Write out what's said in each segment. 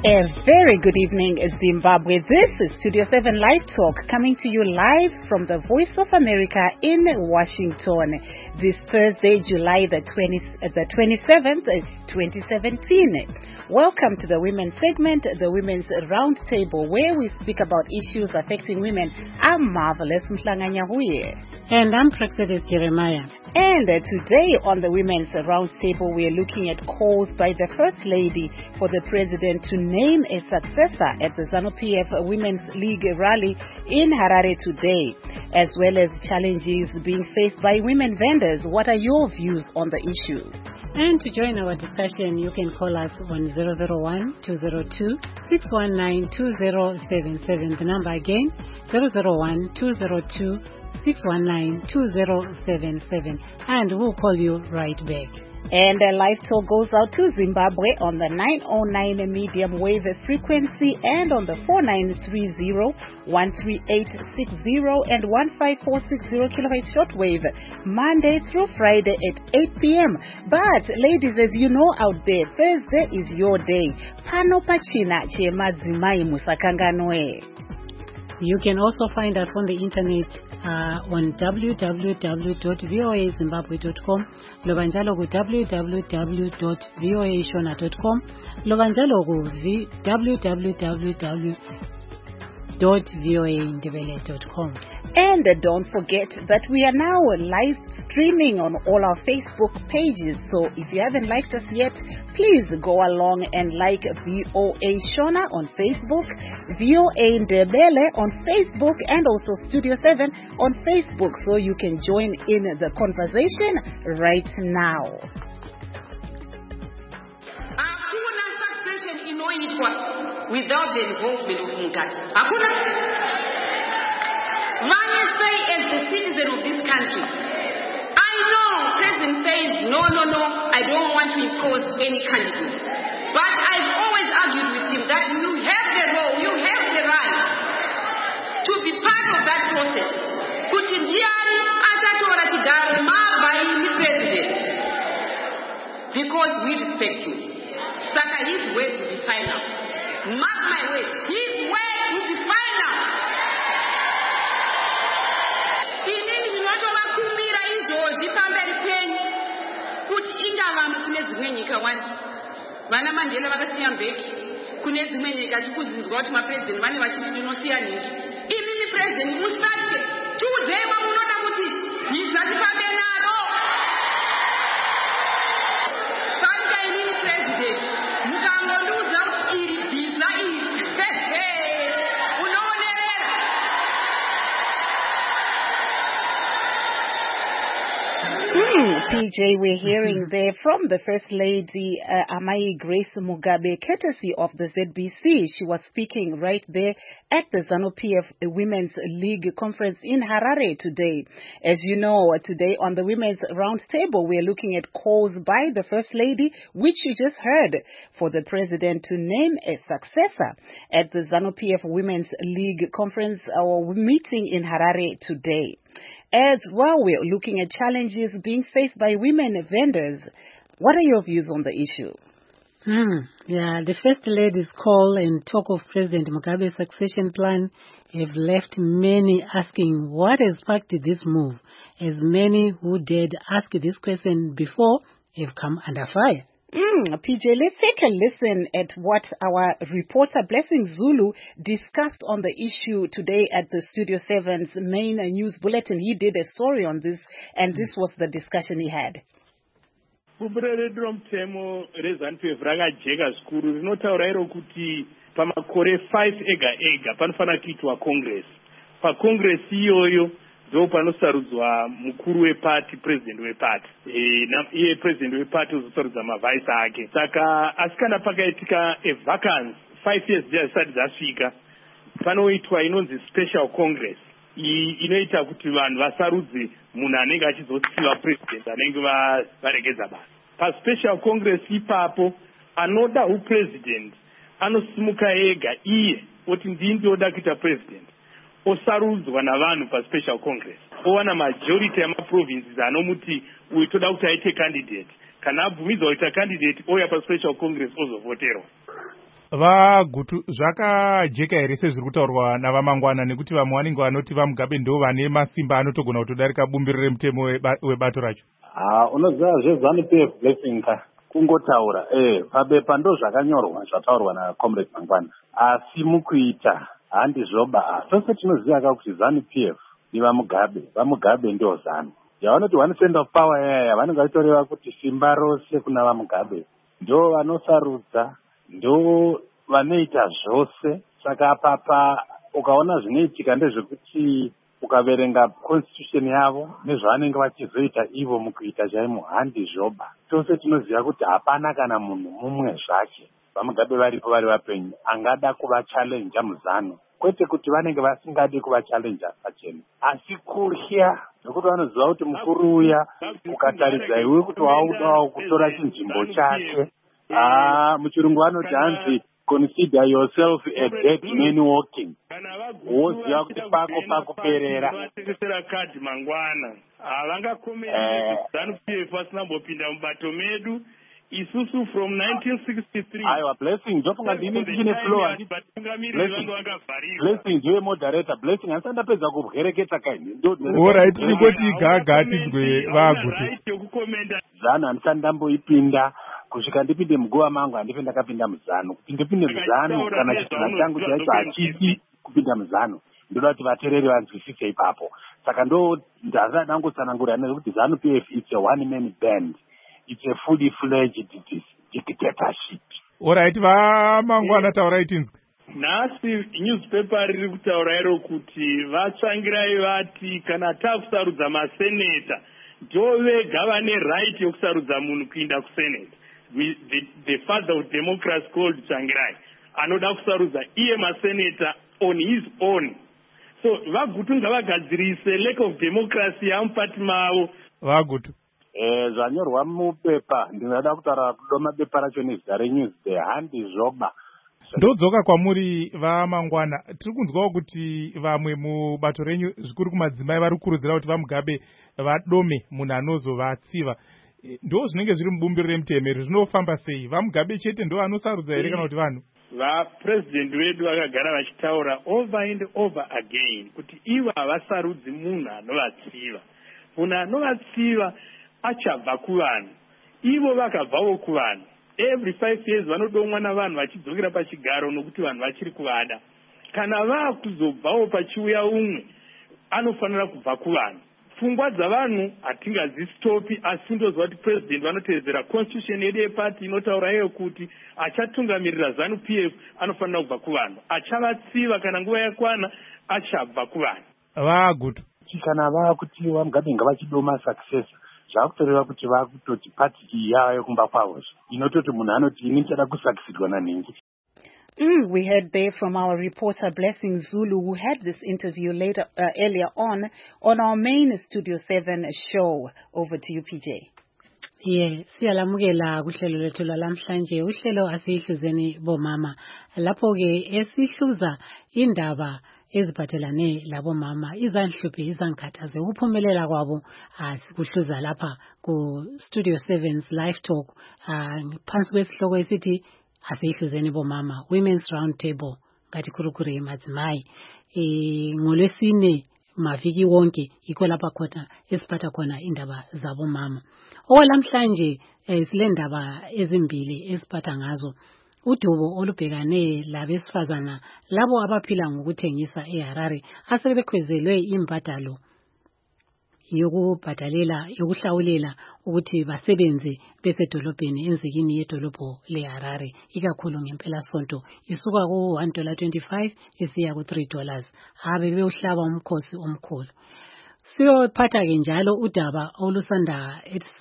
A very good evening, Zimbabwe. This is Studio 7 Live Talk coming to you live from the Voice of America in Washington. This Thursday, July the 27th, 2017. Welcome to the Women's segment, the Women's Roundtable, where we speak about issues affecting women. I'm Marvelous Mhlanganya Huye. And I'm Praxedis Jeremiah. And today on the Women's Roundtable, we are looking at calls by the First Lady for the President to name a successor at the ZANU-PF Women's League rally in Harare today, as well as challenges being faced by women vendors. What are your views on the issue? And to join our discussion, you can call us on 001-202-619-2077. The number again, 001-202-619-2077. And we'll call you right back. And a live talk goes out to Zimbabwe on the 909 medium wave frequency and on the 4930, 13860 and 15460 kilohertz shortwave, Monday through Friday at 8 p.m. But ladies, as you know out there, Thursday is your day. Pano pachina che madzimai musakanganoe. You can also find us on the internet on www.voazimbabwe.com, Lovanjalo go www.voashona.com, Lovanjalo go www.voaindebele.com. And don't forget that we are now live streaming on all our Facebook pages. So if you haven't liked us yet, please go along and like VOA Shona on Facebook, VOA Ndebele on Facebook, and also Studio 7 on Facebook, so you can join in the conversation right now. Without the involvement of Mugabe. When you say as the citizen of this country, I know President says, no, I don't want to impose any candidate. But I've always argued with him that you have the role, you have the right to be part of that process. Because we respect him. Saka, his word will be final. Mark my words, his word will be final. Inini zvinotovakumbira izvozvi pamberi penyu kuti inga vanhu kune dzimwe nyika wani vana Mandela vakasiya mbeki kune dzimwe nyika tikuzinzwa kuti mapresident vane vachiti tinosiya nhingi. Imini president musatye tiudzei wamunoda kuti bhiza tifambe naro. Saka inini president mukangondiudza kuti iri bhiza iri unoonerera. PJ, we're hearing there from the First Lady, Amai Grace Mugabe, courtesy of the ZBC. She was speaking right there at the ZANU-PF Women's League conference in Harare today. As you know, today on the Women's Roundtable, we're looking at calls by the First Lady, which you just heard, for the President to name a successor at the ZANU-PF Women's League conference or meeting in Harare today. As well, we're looking at challenges being faced by women vendors. What are your views on the issue? The First Lady's call and talk of President Mugabe's succession plan have left many asking what has sparked this move, as many who did ask this question before have come under fire. PJ, let's take a listen at what our reporter Blessing Zulu discussed on the issue today at the Studio 7's main news bulletin. He did a story on this, and this was the discussion he had. Mtemo rezanupf rakajeka zvikuru rinotaura iro kuti pamakore 5 ega panofanira kuitwa congress. Pacongress iyoyo ndo panosarudzwa mukuru wepati, president wepati. Iye president wepati uzosarudza mavhaisi ake. Saka asi kana pakaitika a vacance 5 years dzisati dzasvika, panoitwa inonzi special congress. Inoita kuti vanhu vasarudze munhu anenge achizosiyiwa president anenge varegedza basa. Paspecial congress ipapo anoda upresident anosimuka ega iye oti ndini ndoda kuita president, osarudzwa navanhu paspecial congress, owana majority yamaprovinces anomuti uyu toda kuti aite candidate. Kana abvumidzwa kuita candidate ouya paspecial congress ozovoterwa. vagutu zvakajeka here sezviri kutaurwa navamangwana, nekuti vamwe vanenge vanoti vaMugabe ndo vane masimba anotogona kutodarika bumbiro remutemo webato racho? Unoziva zveZANU-PF Blessing kungotaura pabepa ndo zvakanyorwa zvataurwa naComrade Mangwana, asi mukuita handizvoba. Tose tinoziva kuti ZANU-PF ni vaMugabe ndo ZANU. Yavanoti one cent of power yaya vanenge vachitoreva kuti simba rose kuna vaMugabe ndo vanosarudza, ndo vanoita zvose. Saka apapa ukaona zvinoitika ndezvekuti ukaverenga constitution yavo nezvavanenge vachizoita ivo mukuita chaimo handizvoba. Tose tinoziva kuti hapana kana munhu mumwe zvake vaMugabe varipo vari vapenyu angada kuvachallenja muZANU, kwete kuti vanenge vasingadi kuvachallenja pachena, asi kurya nokuti vanoziva kuti mukuru uya ukataridza iwe kuti waudawo kutora chinzvimbo chake. Muchirungu vanoti hanzi consider yourself a dead man walking. Woziva kuti pako perera. Vatengesera kadi Mangwana havangakomera ZANU-PF vasinambopinda mubato medu isusu from 1963. Aiwa Blessing ndofunga ndini ndichine floor. Blessing ndiwe moderator. Blessing asandapedza kubwereketa kaini. Alright, chingoti gaga tinzwe vagutu. ZANU handisandamboipinda kusvika ndipinde muguva mangu handipe ndakapinda muZANU. Kuti ndipinde muZANU kana chitunha changu chaicho hachisi kupinda muZANU, ndoda kuti vateereri vanzwisise ipapo. Saka ndo ndazada ndangotsanangura nekuti ZANU-PF it's a one man band, it's a fully fledged dictatorship. Alright, vaMangwana taurai tinzwe. Nhasi newspaper riri kutaura iro kuti vatsvangirai vati kana takusarudza maseneta ndo vega vane right yokusarudza munhu kuinda kuseneta. The father of democracy called Tsvangirai anoda kusarudza iye maseneta on his own. So vagutu ngavagadzirise lack of democracy yamupati mavo. Vagutu zvanyorwa mupepa ndinoda kutaura kudoma bepa racho nezita reNewsday handizvoba. Ndodzoka kwamuri vaMangwana, tiri kunzwawo kuti vamwe mubato renyu zvikuru kumadzimai vari kukurudzira kuti vaMugabe vadome munhu anozovatsiva. Ndo zvinenge zviri mubumbiro remutemo, zvinofamba sei? vaMugabe chete ndo anosarudza here kana kuti vanhu? Vapresident vedu vakagara vachitaura over and over again kuti ivo havasarudzi munhu anovatsiva. Munhu anovatsiva achabva kuvanhu, ivo vakabvawo kuvanhu. Every 5 years vanodomwa navanhu vachidzokera pachigaro nokuti vanhu vachiri kuvada. Kana vakuzobvawo pachiuya umwe anofanira kubva kuvanhu. Pfungwa dzavanhu hatingadzistopi, asi ndozva kuti president vanotevedzera constitution yedu yepati inotaura iyo kuti achatungamirira ZANU-PF anofanira kubva kuvanhu, achavatsiva kana nguva yakwana achabva kuvanhu. Vagutu kana vakuti vaMugabe ngavachidoma success zvakutoreva kuti vakutoti pati iyi yava yokumba kwavo inototi munhu anoti ini ndichada kusucceedwa nanhingi. We heard there from our reporter Blessing Zulu, who had this interview earlier on our main Studio 7 show. Over to you, PJ. Siyalamukela kuhlelo lethu lalamhlanje. Uhlelo asihluzeni bomama. Lapho ke esihluza indaba eziphathelane labomama, izanhluphe izankathaze ukuphumelela kwabo asikuhluza lapha ku Studio 7's Live Talk phansi kwesihloko esithi asihluzeni bomama, Women's Round Table ngathi kurukure madzimai. NgoLwesine maviki wonke yikho lapha khona esiphatha khona indaba zabomama. Olamhlanje silendaba ezimbili esiphatha ngazo. Udubo olubhekane labesifazana labo abaphila ngokuthengisa eHarare asebekhwezelwe imbadalo yokuhlawulela ukuthi basebenze besedolobheni enzikini yedolobho leHarare, ikakhulu ngempela sonto isuka ku$1.25 isiya ku$3. Bebewuhlaba umkhosi omkhulu. Siyophatha ke njalo udaba olusanda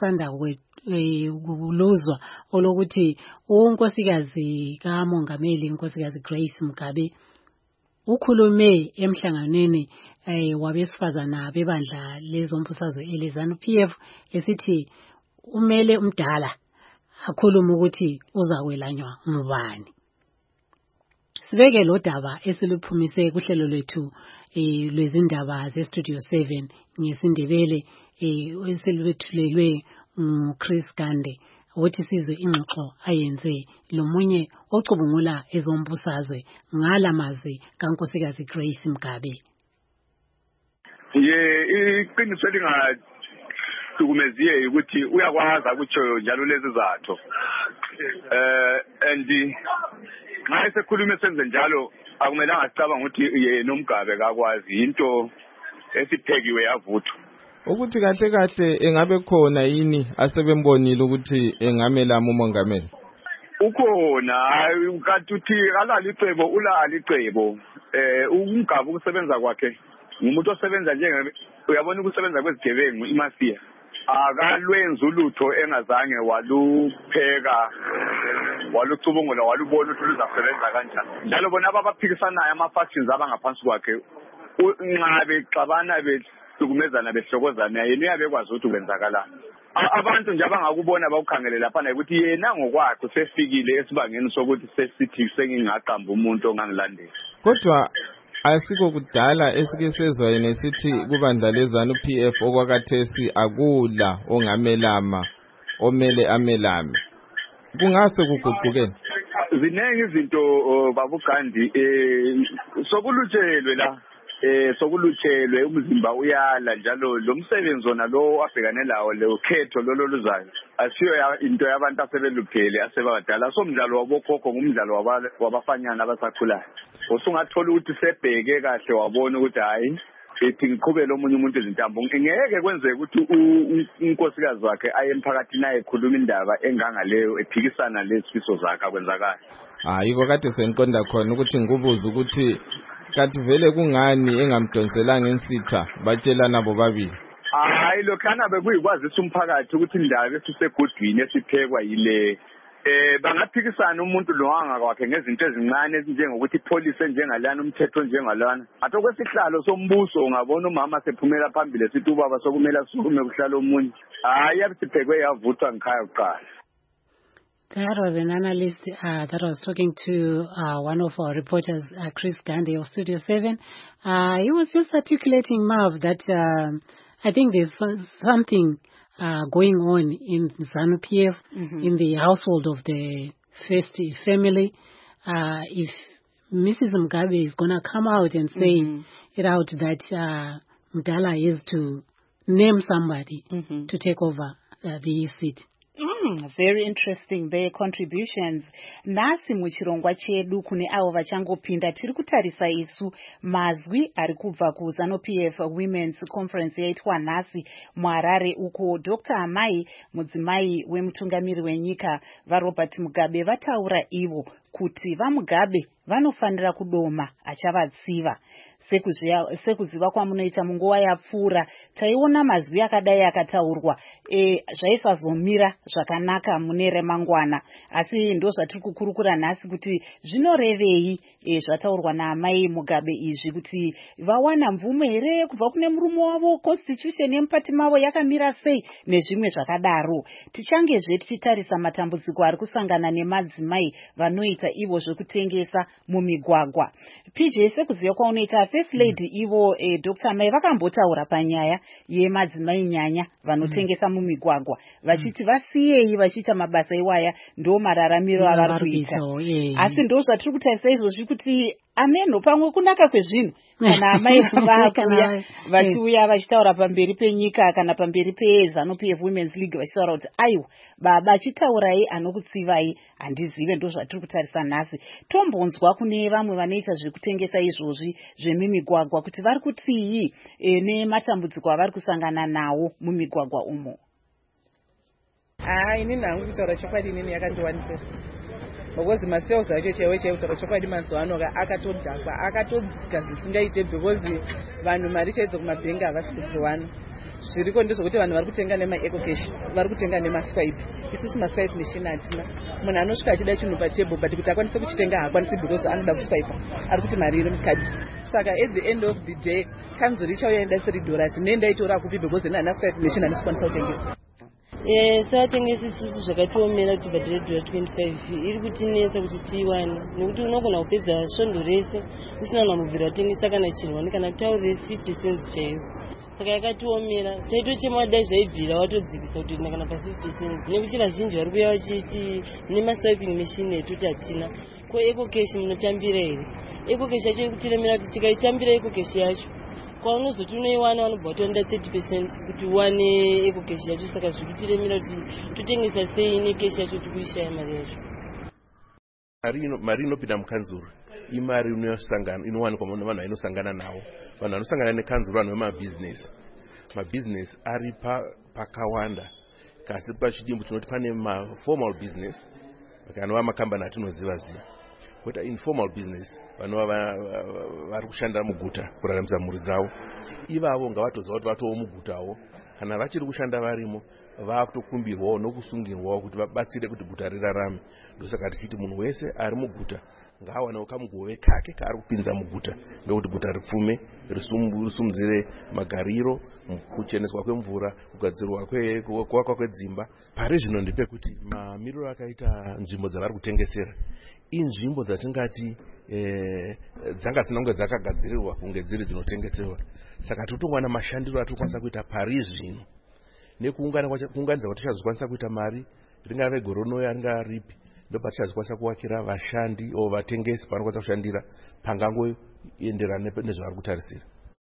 kuluzwa olokuthi unkosikazi kaMongameli unkosikazi Grace Mugabe ukhulume emhlanganweni wabesifazana bebandla lezombusazwe eleZANU-PF esithi umele umdala akhuluma ukuthi uzakwelanywa ngubani. Sibeke lo daba esiluphumise kuhlelo lwethu lwezindaba zeStudio 7 ngesindebele esilwethulelwe Chris Gande ukuthi sizwe ingxoxo ayenze lomunye ocubungula ezombusazwe ngalamazwi kaNkosikazi Grace Mugabe. Iqiniso lingahlukumeziye ukuthi uyakwazi ukutsho njalo lezi zatho and nxa esekhuluma senze njalo akumelanga acabanga ukuthi yena uMugabe kakwazi into esiphekiwe yavuthwa ukuthi kahle kahle engabe khona yini asebembonile ukuthi engamelama umongameli ukhona kanti uthi alali icebo ulali icebo uMugabe ukusebenza kwakhe umuntu osebenza uyabona ukusebenza kwezigebengu imafia akalwenza ulutho engazange walupheka walucubungula walubona ukuthi luzasebenza kanjani njalo bona abaphikisanayo ama-factions abangaphansi kwakhe unqabe xabana behlukumezana behlokozana yena uyabekwazi ukuthi kwenzakalani abantu nje abangakubona bakukhangele lapha ukuthi yena ngokwakhe sefikile esibangeni sokuthi sesithi sengingaqamba umuntu ongangilandela kodwa asikho kudala esike sezwa yena esithi kubandla lezanu PF okwakathesi akula ongamelama omele amelame kungase kuguqukeni ziningi izinto babugandi sokulutshelwe la sokulutshelwe umzimba uyala njalo lo msebenzi ona lo abhekane lawo lo khetho lolo luzayo asiyo into yabantu asebeluphele asebadala somdlalo wabokhokho ngumdlalo wabafanyana abasakhulayo usungathola ukuthi sebheke kahle wabona ukuthi hayi ethi ngiqhubele omunye umuntu izintambo ngeke kwenzeke ukuthi unkosikazi wakhe aye emphakathini naye ekhuluma indaba engangaleyo ephikisana lesifiso zakhe akwenzakala yiko kade sengiqonda khona ukuthi ngikubuza ukuthi kanti vele kungani engamdonselanga insitha batshelana bobabili hayi lokhana bekuyikwazisa umphakathi ukuthi indaba esisegudwini esiphekwa yile bangaphikisana umuntu lo wangakwakhe ngezinto ezincane ezinjengokuthi ipolice enjengalana umthetho njengalana athi okwesihlalo sombuso ungabona umama sephumela phambili esithi ubaba sokumele asukume kuhlala omunye hayi yabisiphekwe yavuthwa ngikhaya kuqala. That was an analyst that was talking to one of our reporters, Chris Gandhi of Studio 7. He was just articulating, Marv, that I think there's something going on in ZANU-PF, in the household of the first family. If Mrs. Mugabe is going to come out and say it out that Mdala is to name somebody to take over the seat. Very interesting, their contributions. Nasi muchirongwa chedu kune avo vachangopinda tiri kutarisa isu mazwi ari kubva kuZANU-PF Women's Conference yaitwa nhasi muHarare uko Dr. Amai mudzimai wemutungamiri wenyika vaRobert Mugabe vataura ivo kuti vaMugabe vanofanira kudoma achavatsiva. Sekuziva kwamunoita munguva yapfuura taiona mazwi akadai akataurwa zvaisazomira zvakanaka mune remangwana asi ndo zvatiri kukurukura nhasi kuti zvinorevei zvataurwa naamai Mugabe izvi kuti vawana mvumo here kubva kune murume wavo constitution yemupati mavo yakamira sei nezvimwe zvakadaro. Tichangezve tichitarisa matambudziko ari kusangana nemadzimai vanoita ivo zvekutengesa mumigwagwa. PJ sekuziva kwaunoita First Lady ivo Dr. Mai vakambotaura panyaya yemadzimai nyanya vanotengesa mumigwagwa vachiti vasiyei vachiita mabasa iwaya ndo mararamiro avari kuita asi ndo zvatiri kutarisa izvozvi kuti ameno pamwe kunaka kwezvinhu kana amai vakuya vachiuya vachitaura pamberi penyika kana pamberi peZANU-PF Women's League vachitaura kuti aiwa baba chitaurai anokutsivai handizive ndo zvatiri kutarisa nhasi. Tombonzwa kune vamwe vanoita zvekutengesa izvozvi zvemimigwagwa kuti vari kutii nematambudziko avari kusangana nawo mumigwagwa umo. Inini hangu kutaura chokwadi inini yakandiwanisira because masales acho chaiwe chaikutaura chokwadi mazuva ano akatodhakwa akatodzika zvisingaite because vanhu mari chaidzo kumabhengi havasi kudziwana. Zviriko ndezvokuti vanhu vari kutenga nemaecocash vari kutenga nemaswipe. Isusu maswipe machine hatina. Munhu anosvika achida chinhu patable but kuti akwanise kuchitenga haakwanisi because anoda kuswipe ari kuti mari iri mukadhi. Saka at the end of the day kanzuri ichauya ida $3 nendaitora kupi because ina swipe machine hanisokwanisa kutengesa. Satengesa isusu zvakatiomera kuti bhadhire $25 iri kutinetsa kuti tiwane nekuti unogona kupedza svondo rese usina namubvira watengesa kana chinhu kana kutaurire 50 cents chaiyo. saka yakatiomera. Taitochema dai zvaibvira watodzikisa kuti kana pa 50 cents nekuti vazhinji vari kuuya vachiti nemaswiping machine etoti hatina. Ko ecocash munotambira here? Ecocash yacho ikutiremera kuti tikaitambira ecocash yacho kwaunozoti unoiwana vanobva vatonda 30% kuti uwane ecocash yacho. Saka zvikutiremera kuti totengesa sei necash yacho tikuishaya mari yacho. Mari inopinda mukanzuru imari inowanikwa nevanhu vainosangana navo. Vanhu vanosangana nekanzuru vanhu vemabhizinesi ari pakawanda, kasi pachidimbu tinoti pane maformal business anova makambani atinoziva ziva, koita informal business vanova vari kushandira muguta kuraramisa mhuri dzavo. Ivavo ngavatoziva kuti vatowo mugutawo, kana vachiri kushanda varimo vakutokumbirwawo nokusungirwawo kuti vabatsire kuti guta rirarame. Ndosaka tichiti munhu wese ari muguta ngaawanewo kamugove kake kaari kupinza muguta ndokuti guta ripfume, risumudzire magariro, kucheneswa kwemvura, kugadzirwa kuvakwa kwedzimba. Pari zvino ndepekuti mamiriro akaita nzvimbo dzavari kutengesera inzvimbo dzatingati dzanga dzisina kunge dzakagadzirirwa kunge dziri dzinotengeserwa. Saka totowana mashandiro atirikwanisa kuita pari zvino nekuunganidza kuti tichazokwanisa kuita mari, ringave goronoya ringaripi, ndopatichazokwanisa kuwakira vashandi o vatengesi panokwanisa kushandira pangangoenderana nezvavari kutarisira.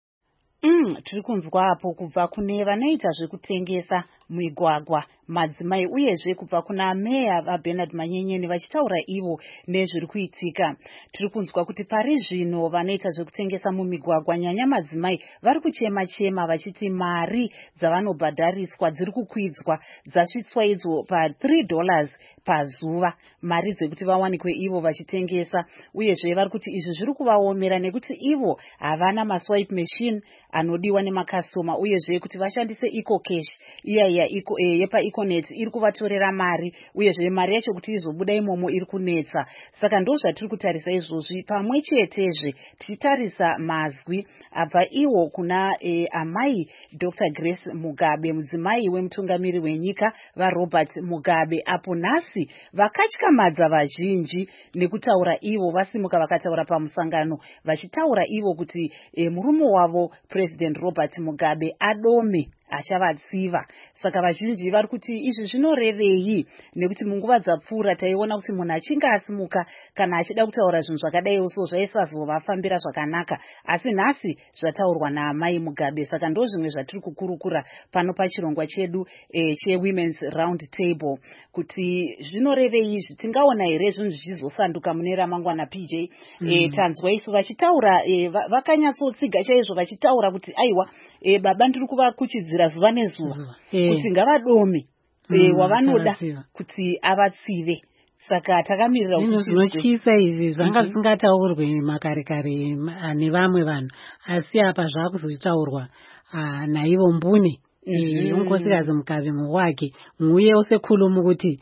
Tiri kunzwa apo kubva kune vanoita zvekutengesa migwagwa, madzimai, uyezve kubva kuna meya vaBernard Manyenyeni vachitaura ivo nezviri kuitika. Tiri kunzwa kuti pari zvino vanoita zvekutengesa mumigwagwa, nyanya madzimai, vari kuchema-chema vachiti mari dzavanobhadhariswa dziri kukwidzwa, dzasvitswa idzo pa$3 pazuva, mari dzekuti vawanikwe ivo vachitengesa. Uyezve vari kuti izvi zviri kuvaomera nekuti ivo havana maswipe machine anodiwa nemakastoma, uyezve kuti vashandise ecocash iya yepaEconet iri kuvatorera mari, uyezve mari yacho kuti izobuda imomo iri kunetsa. Saka ndo zvatiri kutarisa izvozvi. Pamwe chetezve tichitarisa mazwi abva iwo kuna amai Dr. Grace Mugabe, mudzimai wemutungamiri wenyika vaRobert Mugabe, apo nhasi vakatyamadza vazhinji nekutaura ivo, vasimuka vakataura pamusangano vachitaura ivo kuti murume wavo President Robert Mugabe adome achavatsiva. Saka vazhinji vari kuti izvi zvinorevei, nekuti munguva dzapfuura taiona kuti munhu achinge asimuka kana achida kutaura zvinhu zvakadai so zvaisazovafambira zvakanaka, asi nhasi zvataurwa naamai Mugabe. Saka ndo zvimwe zvatiri kukurukura pano pachirongwa chedu cheWomen's Round Table, kuti zvinorevei izvi, tingaona here zvinhu zvichizosanduka mune ramangwana. PJ tanzwa isu vachitaura, vakanyatsotsiga chaizvo vachitaura kuti aiwa baba ndiri kuvakuchidzira zuva nezuva kuti ngavadome wavanoda kuti avatsive. Saka takamirira kuti zvinotyisa izvi zvanga zvisingataurwe makare kare nevamwe vanhu, asi apa zvakuzotaurwa naivo mbune unkosikazi Mugabe muwake nguye osekhulumu kuti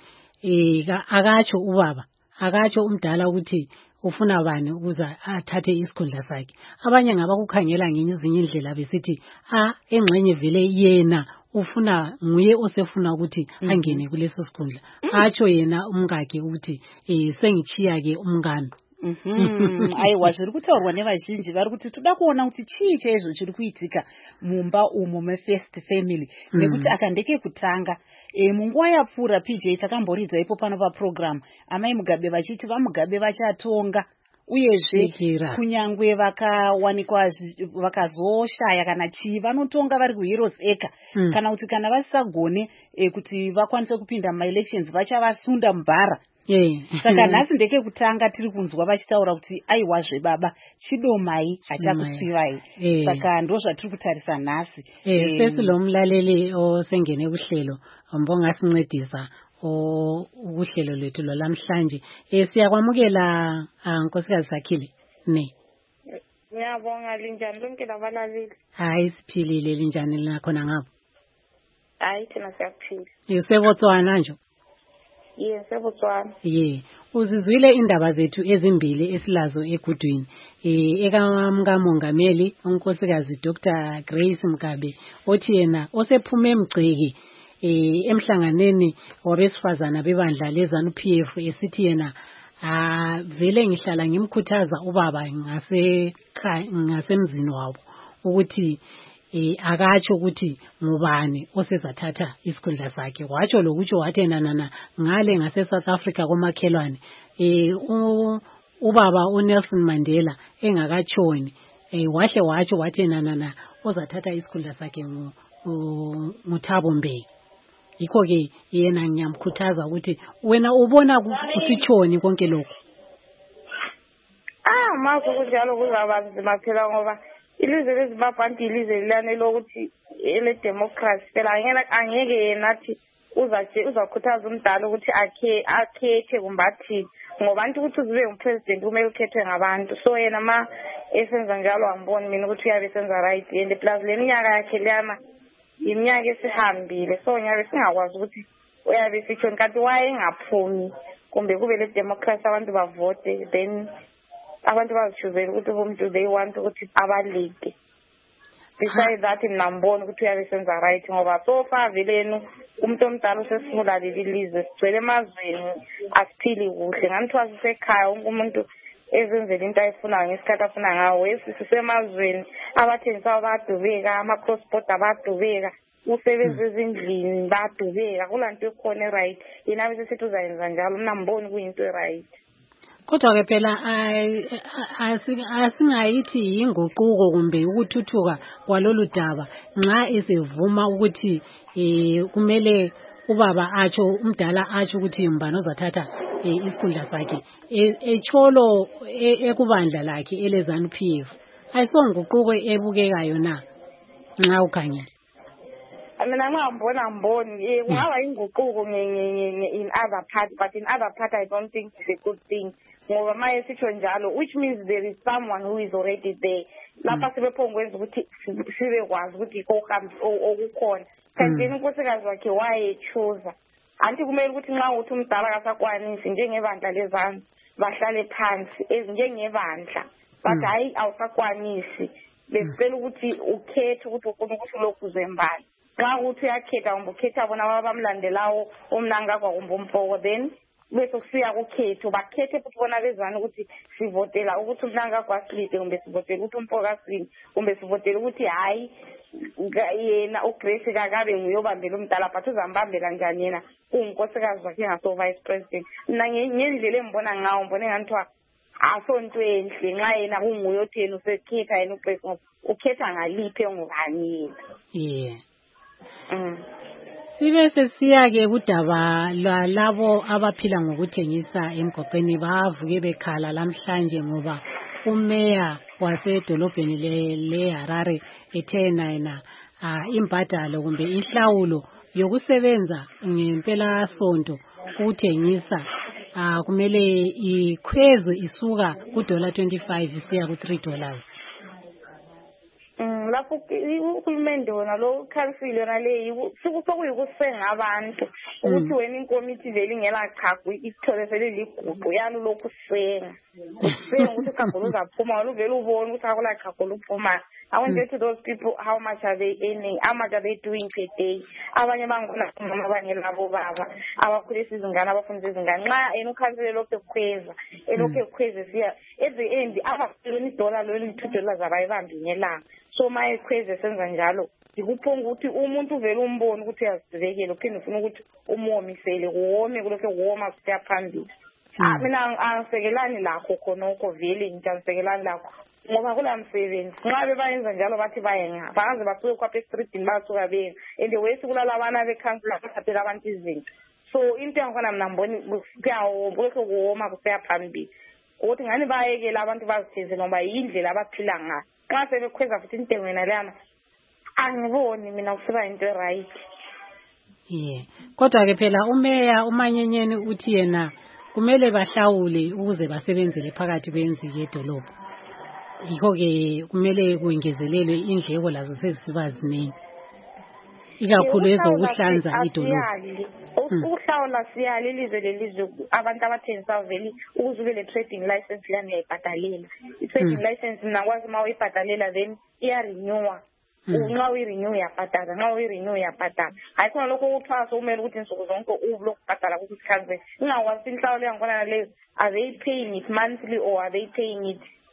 akatsho ubaba, akatsho umdala ukuthi ufuna bani ukuza athathe isikhundla sakhe. Abanye ngabakukhangela ngezinye indlela besithi engxenye vele yena ufuna nguye osefuna ukuthi angene kuleso sikhundla. Atsho yena umkakhe ukuthi sengichiya ke umngami. Aiwa, zviri kutaurwa nevazhinji vari kuti toda kuona kuti chii chaizvo chiri kuitika mumba umo meFirst Family, nekuti akandeke kutanga munguva yapfuura PJ takamboridza ipo pano paprogram amai Mugabe vachiti vaMugabe vachatonga, uyezve kunyangwe vakawanikwa vakazoshaya kana chii vanotonga vari kuHeroes Acre, kana kuti kana vasisagone kuti vakwanise kupinda mumaelections vachavasunda mubhara. Saka nhasi ndeke kutanga tiri kunzwa vachitaura kuti aiwazve baba chidomai achakutsivai. Saka ndo zvatiri kutarisa nhasi. Sesi lo mlaleli osengene kuhlelo mbongasincedisa ukuhlelo lwethu lwalamhlanje. Siyakwamukela nkosikazi Sakhile ne. Ngiyabonga, linjani lonke labalaleli? Hayi siphilile, linjani lakhona ngapho? Hayi thina siyaphila. Yusebotswana nje? Yes, eBotswana. Uzizwile indaba zethu ezimbili esilazo egudwini. Ekamongameli unkosikazi Dr. Grace Mugabe othi yena osephume emgceki emhlanganeni wabesifazana bebandla leZANU-PF esithi yena vele ngihlala ngimkhuthaza ubaba ngasemzini wabo ukuthi akatsho ukuthi ngubani osezathatha isikhundla sakhe. Watsho lokutsho wathi ngale ngase South Africa komakhelwane ubaba uNelson Mandela engakatshoni wahle watsho wathi ozathatha isikhundla sakhe nguThabo Mbeki. Yikho ke yena ngiyamkhuthaza ukuthi wena ubona kusitshoni konke lokho. Maku kunjalo kuzaba nzima phela ngoba ilizwe leZimbabwe anti ilizwe lilane lokuthi ele democracy phela angeke yena athi uzakhuthaza umdala ukuthi akhethe kumbe athi ngoba anti ukuthi uzibe ngupresident kumele ukhethwe ngabantu. So yena esenza njalo angiboni mina ukuthi uyabe esenza right and plus le minyaka yakhe leyana iminyaka esihambile, so nyabe singakwazi ukuthi uyabe sitshoni kanti wayengaphumi kumbe kube le democracy abantu bavote then abantu bazijuzela ukuthi umuntu they want ukuthi abaleke. Besides that ngiyambona ukuthi uyabe senza right ngoba so far velenu umuntu omdala usesifuna leli lizwe sigcwele emazweni asiphili kuhle nganithiwa sisekhaya wonke umuntu ezenzela into ayifunayo ngesikhathi afuna ngawo. Sisemazweni abathengisayo bayadubeka, ama-cross border bayadubeka, usebenza ezindlini bayadubeka, kulanto ekhona e-right. Yena bese sithi uzayenza njalo mina ngiboni kuyinto e-right. Kodwa ke phela asingayithi inguquko kumbe ukuthuthuka kwalolu daba nxa esevuma ukuthi kumele ubaba atsho umdala atsho ukuthi mbani ozathatha isikhundla sakhe etsholo ekubandla lakhe eleZANU-PF. Ayisonguquko ebukekayo na nxa ukhangela? Mina ngiboni kungaba inguquko in other part, but in other part I don't think it's a good thing. Ngoba maye sitsho njalo, which means there is someone who is already there. Lapha sibephongwenza ukuthi sibekwazi ukuthi okukhona. Kanti unkosikazi wakhe wayechuza. Anti kumele ukuthi nxa uthi umdala akasakwanisi njengebandla leZANU bahlale phansi njengebandla. But hayi awusakwanisi. Besicela ukuthi ukhethe ukuthi ufuna ukuthi lokhu zembali. Xa uthi uyakhetha kumbe ukhetha bona abamlandelayo omnangagwa kumbe umpoko then bese kusiya kukhetho bakhethe futhi bona bezana ukuthi sivotela ukuthi umnangagwa asilide kumbe sivotela ukuthi umpoko asilide kumbe sivotela ukuthi hayi yena uGrace kakabe nguyobambela umdala but uzambambela njani yena unginkosikazi wakhe ngaso vice president. Mina ngendlela engibona ngawo ngibone nganithiwa asonto enhle nxa yena kunguyotheni usekhetha yena uGrace ngoba ukhetha ngaliphi engubani yena. Sibe sesiya-ke kudaba lwalabo abaphila ngokuthengisa emgwaqweni bavuke bekhala lamhlanje ngoba umeya wasedolobheni leHarare ethe yena imbadalo kumbe inhlawulo yokusebenza ngempelasonto ukuthengisa kumele ikhwezwe isuka $25 isiya ku$3. Lapho uhulumende wona lo council yona le sokuyikusenga abantu ukuthi wena inkomiti vele ingela chagu ithole seliligugu yalo lokusenga ukuthi chagu luzaphuma luvele ubone ukuthi akula chagu luphuma. I want to those people how much are they earning, how much are they doing per day. Abanye bangona mama abanye labo baba abakhulisa izingane abafundisa izingane nxa ukhansile lokho ekhweza ekhweza siya at the end abafuna $1 lo $2 zabayibambi ngelanga. So maye khweze senza njalo ngikuphonga ukuthi umuntu vele umbone ukuthi uyazibekela uphinde ufuna ukuthi umomisele kuwome kulokho kuwoma kusiya phambili. Mina angisekelani lakho khonoko vele ngisekelani lakho ngoba kula msebenzi nxa bebayenza njalo bathi bayenga baze basuke kwapha estreetini basuka benga and wesi kulala abana becouncil abathathela abantu izinto. So into yakhona mina ngiboni kulokho kuwoma kusiya phambili ukuthi ngani bayekela abantu bazithenze ngoba yindlela abaphila ngayo. Xa sebekhweza futhi intengo yena lana angiboni mina kusiba into right. Kodwa ke phela umeya umanyenyeni uthi yena kumele bahlawule ukuze basebenzele phakathi kwenzike edolobha. Yikho ke kumele kuingezelelwe indleko lazo sezisiba ziningi. Ikakhulu ezokuhlanza idolobha. Ukuhlawula siyali ilizwe lelizwe abantu abathengisa vele ukuze ube le trading license lana uyayibhadalela. I-trading license nakwazi uma uyibhadalela then iya-renewa. Nxa uyi-renew uyabhadala, nxa uyi-renew uyabhadala. Hayi khona lokho ukuthwasa kumele ukuthi insuku zonke ubulokubhadala ukuthi sikhanze. Ingakwazi inhlawulo yangikhona leyo, are they paying it monthly or are they paying it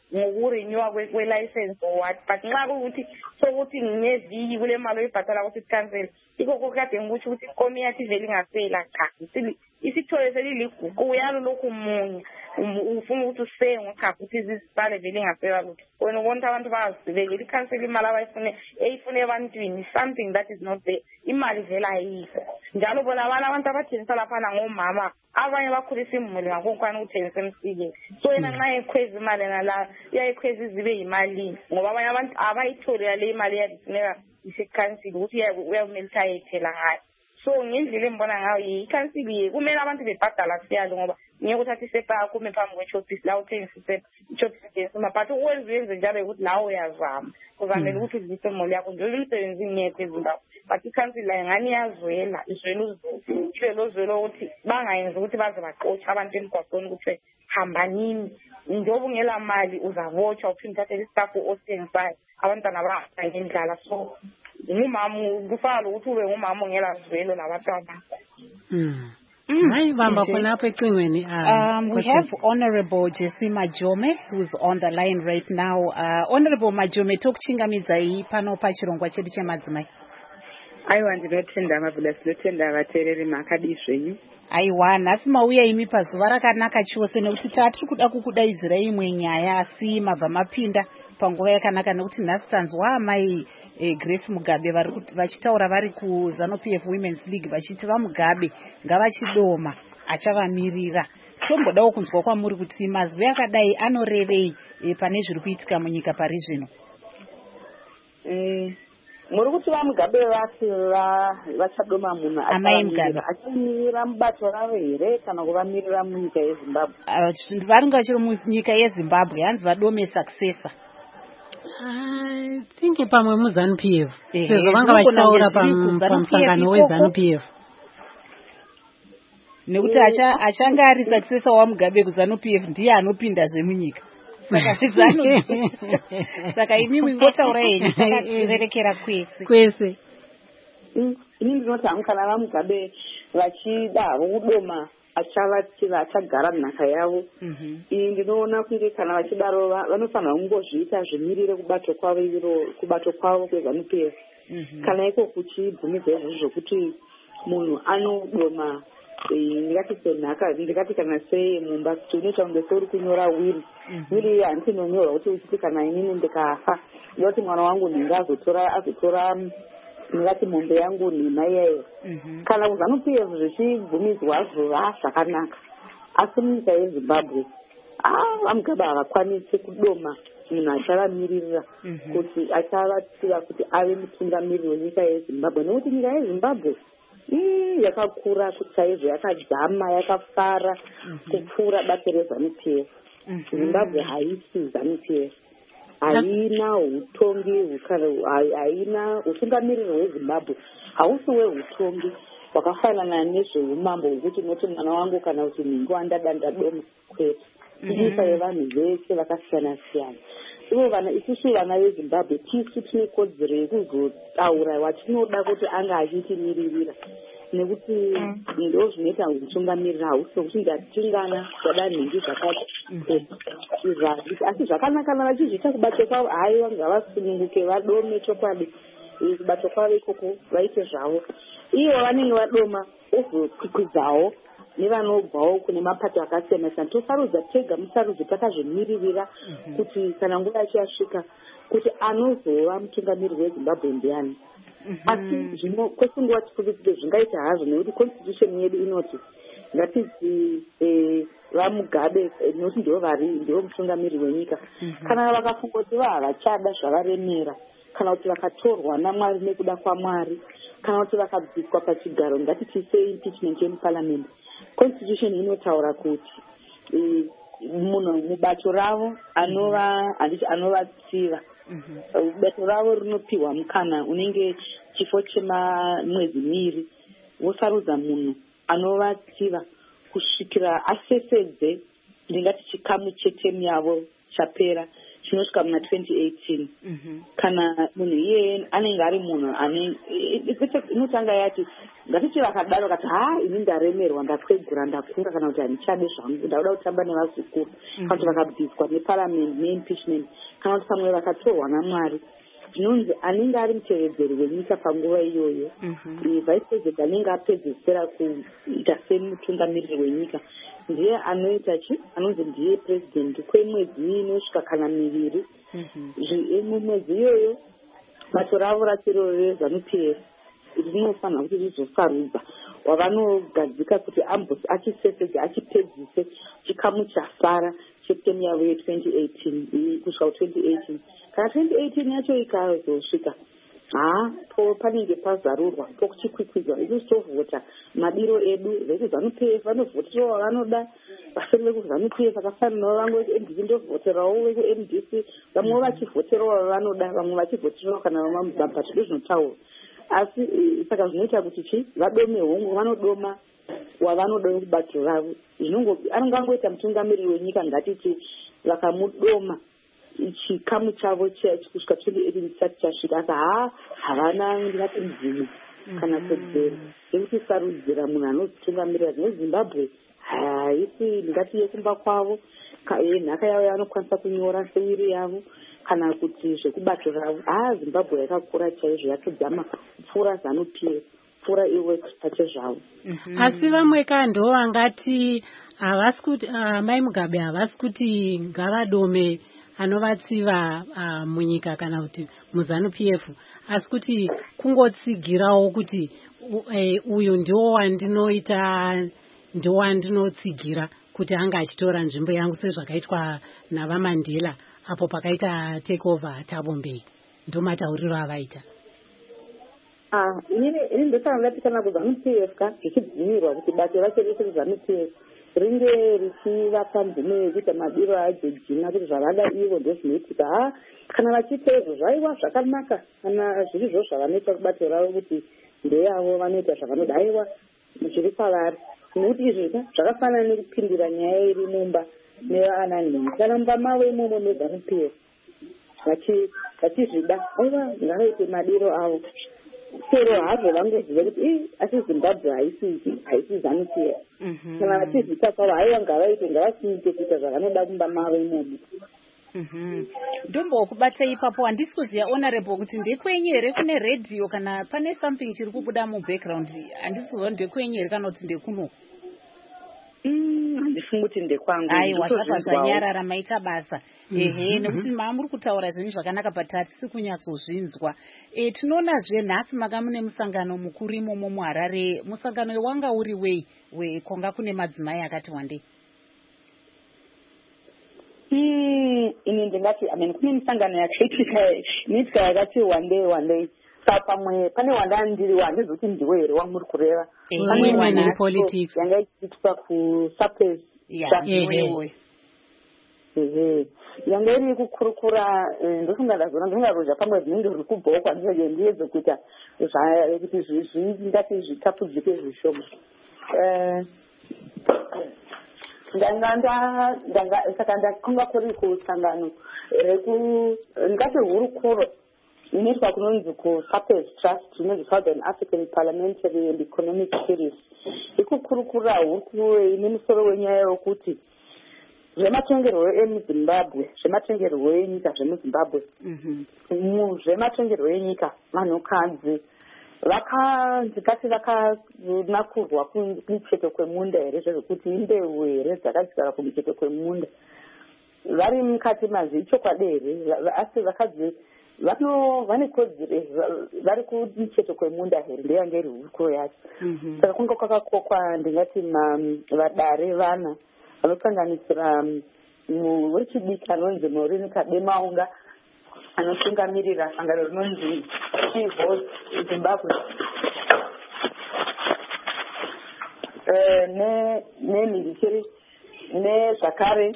ngokurenewa kwe-license or what, but nxa kuwukuthi sokuthi ngine-V kule mali oyibhatala ukuthi sikhansele ikho kade ngikutsho ukuthi inkomo yathi vele ingasela cha isithole seliliguqu uyalo lokhu munye ufuna ukuthi usenge cha ukuthi izisipale vele ingasela lutho wena ubona ukuthi abantu bayazibekela ikhansela imali eyifune ebantwini something that is not there imali vele ayikho njalo bona abantu abathengisa laphana ngomama abanye bakhulisa imuli ngakonkwana ukuthengisa emsikeni so yena nxa ekhweza imali nala uyayikhweza izibe yimalini ngoba abanye abantu abayitholi yale imali yazifuneka isekhansile ukuthi uyamele ukuthi ayethela ngayo so ngendlela embona ngayo ikhansile kumele abantu bebhadala siyalo ngoba ngeke uthathe isepa yakho ume phambi kweshopisi la uthengisa isepa ishopisi ithengisa but ukwenze njalo ukuthi lawe uyazama uzamele ukuthi udlise imali yakho nje umsebenzi ngekho eZimbabwe but ikhansile ngani iyazwela izwela uzulu ibe lozwela ukuthi bangayenzi ukuthi baze baqotsha abantu emgwaqweni ukuthi hambanini njengoba ungela mali uzabotshwa uphinde uthathele istafu othengisayo abantwana bahamba ngendlala so ngumama kufana lokuthi ube ngumama ongela zwelo labantwana hayi bamba khona apha ecingweni we have Honorable Jessie Majome who's on the line right now. Honorable Majome tokuchingamidza pano pachirongwa chedu chemadzimai. Aiwa ndinotenda mabulasi ndinotenda vateereri makadizvenyu. Aiwa nhasi mauya imi pazuva rakanaka chose nekuti tiri kuda kukudaidzirai imwe nyaya asi mabva mapinda panguva yakanaka nekuti nhasi tanzwa amai Grace Mugabe vachitaura vari kuZANU-PF Women's League vachiti vaMugabe ngavachidoma achavamirira. Tombodawo kunzwa kwamuri kuti mazwi akadai anorevei pane zviri kuitika munyika pari zvino. Muri kuti vaMugabe vati vachadoma munhu achamirira mubato ravo here kana kuvamirira munyika yeZimbabwe? Varinga vachiri munyika yeZimbabwe hanzi vadome successor. I think pamwe muZANU-PF sezvo vanga vachitaura pamusangano weZANU-PF nekuti achanga ari successor waMugabe kuZANU-PF ndiye anopinda zvemunyika saka imimi ngotaura henyu takarerekera kwese ini ndinoti hangu kana vaMugabe vachida kudoma achagara nhaka yavo ndinoona kuti kana vachidaro vanofanira kungozviita zvimirire kubato kwavo kweZANU-PF kana iko kuchibvumidzwa izvozvo zvokuti munhu anodoma ndikati kana sei mumba kuti unoita kunge seuri kunyora wiri handisi inonyorwa kuti uchiti kana inini ndikafa ndoti mwana wangu azotora ndingati mombe yangu nhema iyayo kana kuZANU-PF zvichibvumidzwa zvakanaka asi munyika yeZimbabwe vaMugabe havakwanisi kudoma munhu achavamiririra kuti achavatsiva kuti ave mutungamiriri wenyika yeZimbabwe nekuti nyika yeZimbabwe yakakura chaizvo yakadzama yakafara kupfuura bato reZANU-PF. Zimbabwe haisi ZANU-PF, haina utongi haina utungamiriri hweZimbabwe hausi wehutongi hwakafanana nezveumambo hwekuti noti mwana wangu kana kuti nhingo andada ndadoma kwete inyika yevanhu vese vakasiyana siyana. Ivo isusu vana veZimbabwe tisu tine kodzero yekuzotaura watinoda kuti anga achitimiririra nekuti ndo zvinoita utungamirira hausi kuti ndatingana zvada nhingi zvakati asi zvakanaka vachizviita kubato kwavo haiwa ngavasununguke vadome chokwadi kubato kwavo ikoko vaite zvavo ivo vanenge vadoma ozokwikwizawo nevanobvawo kune mapato akasiyana siyana tosarudza tega musarudzi takazvimiririra kuti kana nguva yachiyasvika kuti anozova mutungamiriri weZimbabwe ndiani. Asi zvino kwesinguva tifukidzike zvingaita hazvo nekuti constitution yedu inoti ngatizi vaMugabe nekuti ndivo mutungamiriri wenyika kana vakafunga kuti havachada zvavaremera kana kuti vakatorwa naMwari nekuda kwaMwari kana kuti vakabviswa pachigaro ngatitise impeachment yemuparliament. Constitution inotaura kuti munhu mubato ravo anovatsiva bato ravo rinopiwa mukana unenge chifo chemamwedzi miviri vosarudza munhu anovatsiva kusvikira asesedze ndingati chikamu chetemu yavo chapera chinosvika muna 2018 kana munhu iyeye anenge ari munhu inotanga yati ngatiti vakadaro kati ini ndaremerwa ndakwegura ndakura kana kuti handichade zvangu ndauda kutamba nevazukuru kana kuti vakabviswa neparamendi neimpeachment kana kuti pamwe vakatorwa naMwari zvinonzi anenge ari mutevedzeri wenyika panguva iyoyo vice president anenge apedzisira kuita semutungamiriri wenyika ndiye anoita anonzi ndiye president kwemwedzi inosvika kana miviri mumwedzi iyoyo bato ravo rachiro reZANU-PF rinofanira kuti rizosarudza wavanogadzika kuti ambosi achisesedze achipedzise chikamu chasara cheptemu yavo ye2018 kusvika ku2018 kana 2018 yacho ikazosvika panenge pazarurwa pokuchikwikwidzwa ikusitovhota mabiro edu vekuZANU-PF vanovhoterawo vavanoda vaseri vekuZANU-PF vakafanirawo vamwe vekuMDC ndovhoterawo vekuMDC vamwe vachivhoterawo vavanoda vamwe vachivhoterawo kana vamabhato ndozvinotaura asi saka zvinoita kuti vadome hongu vanodoma wavanoda kubato ravo anongangoita mutungamiriri wenyika ngatiti vakamudoma chikamu chavo kusvika 2018 chisati chasvika asa havana ndingati mudzimu kana kodzero yekuti sarudzira munhu anozitungamirira neZimbabwe haisi ndingati yekumba kwavo nhaka yavo yavanokwanisa kunyora sewiri yavo kana kuti zvekubato ravo Zimbabwe yakakura chaizvo yatodzama pfuura ZANU-PF pfuura iwe pache zvavo asi vamwe kando vangati havasi kuti Mai Mugabe havasi kuti ngavadome anovatsiva munyika kana kuti muZANU-PF asi kuti kungotsigirawo kuti uyu ndiwo wandinotsigira kuti anga achitora nzvimbo yangu sezvakaitwa navaMandela apo pakaita takeover Thabo Mbeki ndomatauriro avaita ini ndosanga ndati kana kuZANU-PF zvichibvumirwa kuti bato racho rese kuZANU-PF ringe richivapa mvumo yekuita mabiro ajejina kuti zvavada ivo ndozvinoitika kana vachiita izvo zvaiwa zvakanaka kana zvirizvo zvavanoita kubato ravo kuti ndeyavo vanoita zvavanoda aiwa zviri kwavari nokuti izvi zvakafanana nekupindira nyaya iri mumba nevaanani kana mumba mavo imomo meZANU-PF vachizvida aiwa ngavaite madiro avo sero hazvo vangoziva kuti asi Zimbabwe haisi ZANU-PF kana vachizvita kwavo haiwa ngavasiite kuita zvavanoda kumba mavo imomo ndombokubata ipapo handisi kuziva honorable kuti ndekwenyu here kune redhiyo kana pane something chiri kubuda mubackground handisi kuziva ndekwenyu here kana kuti ndekuno handifungi kuti ndekwangu aiwa zvabva zvanyarara maita basa nekuti muri kutaura zvinhu zvakanaka but hatisi kunyatsozvinzwa tinoonazve nhasi maka mune musangano mukuru imomo muHarare musangano wanga uri wei kwanga kune madzimai akati wandei ini ndingati kune misangano yakaitika yakati wandei saka pamwe pane wandandiriwa handizoti ndiwe here wamuri kureva pane politics yanga ichiitwa kuSAPS yanga iri kukurukura ndofunga ndazonazongarozha pamwe zvinenge zviri kubhokwa ndiyedze kuita kuti zvingati zvitapudzike zvishoma saka ndakunga kuri kusangano ndingati hurukuro inoitwa kunonzi kuSAPS Trust inonzi Southern African Parliamentary and Economic Series ikukurukura hurukuro ine musoro wenyaya yokuti zvematongerwo emuZimbabwe zvematongerwo enyika zvemuZimbabwe zvematongerwo enyika vanhukadzi ndikati vakanakurwa kumucheto kwemunda here zvezvekuti imbeu here dzakadzikara kumucheto kwemunda vari mukati mazvi ichokwadi here asi vakadzi vane kodzero vari kumucheto kwemunda here ndeyange iri hurukuro yacho saka kunge kwakakokwa ndingati vadare vana vanosanganisira wechidiki anonzi Maureen Kademaunga anotungamirira sangano rinonzi Chiefs Zimbabwe nemhirikiri nezvakare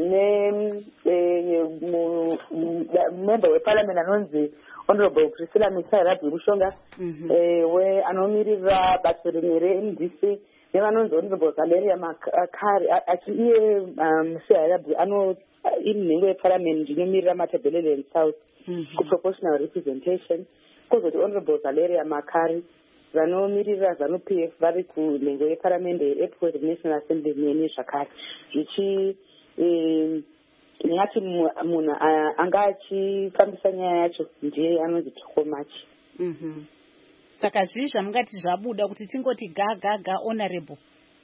member weparliament anonzi Honorable Priscilla Michael Rabi Mushonga anomirira bato rimwe reMDC nevanonzi honorable Valeria Makari iye CIW iri nhengo yeparliament inomirira Matabeleland South kuproportional representation. Kozoti honorable Valeria Makari vanomirira ZANU-PF vari kunhengo yeparliament yeEpworth National Assembly neni zvakare zvichi ndingati munhu anga achifambisa nyaya yacho ndiye anonzi Tokomachi. Saka zvii zvamungati zvabuda kuti tingoti ga honorable?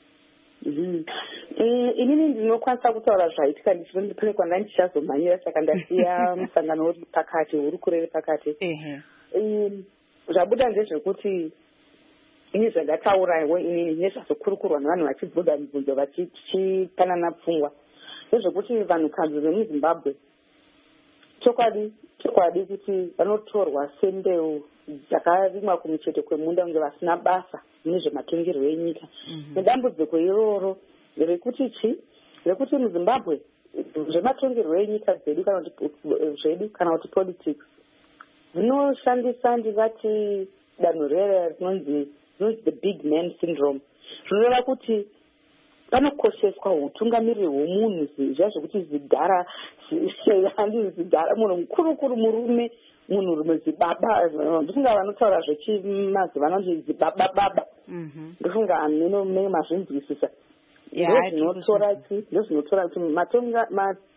Inini ndinokwanisa kutaura zvaitika pane kwanda ndichazomhanyira saka ndasiya musangano uri pakati uri kurere pakati. Zvabuda ndezvekuti ini zvandataurawo inini nezvazokurukurwa nevanhu vachibvunza mibvunzo vachipanana pfungwa ndezvekuti vanhukadzi vemuZimbabwe chokwadi kuti vanotorwa sembeu dzakarimwa kumucheto kwemunda kunge vasina basa nezvematongerwo enyika. Nedambudziko iroro rekuti muZimbabwe zvematongerwo enyika dzedu kana kuti politics dzinoshandisa ndingati danho rere rinonzi the big man syndrome. Zvinoreva kuti panokosheswa utungamiriri hwomunhu zviya zvekuti zvidhara munhu mukuru murume munhurume zibaba ndifunga vanotaura zvechimazi vanoti zibaba ndifunga mene mazvinzwisisa ndozvinotora kuti matonga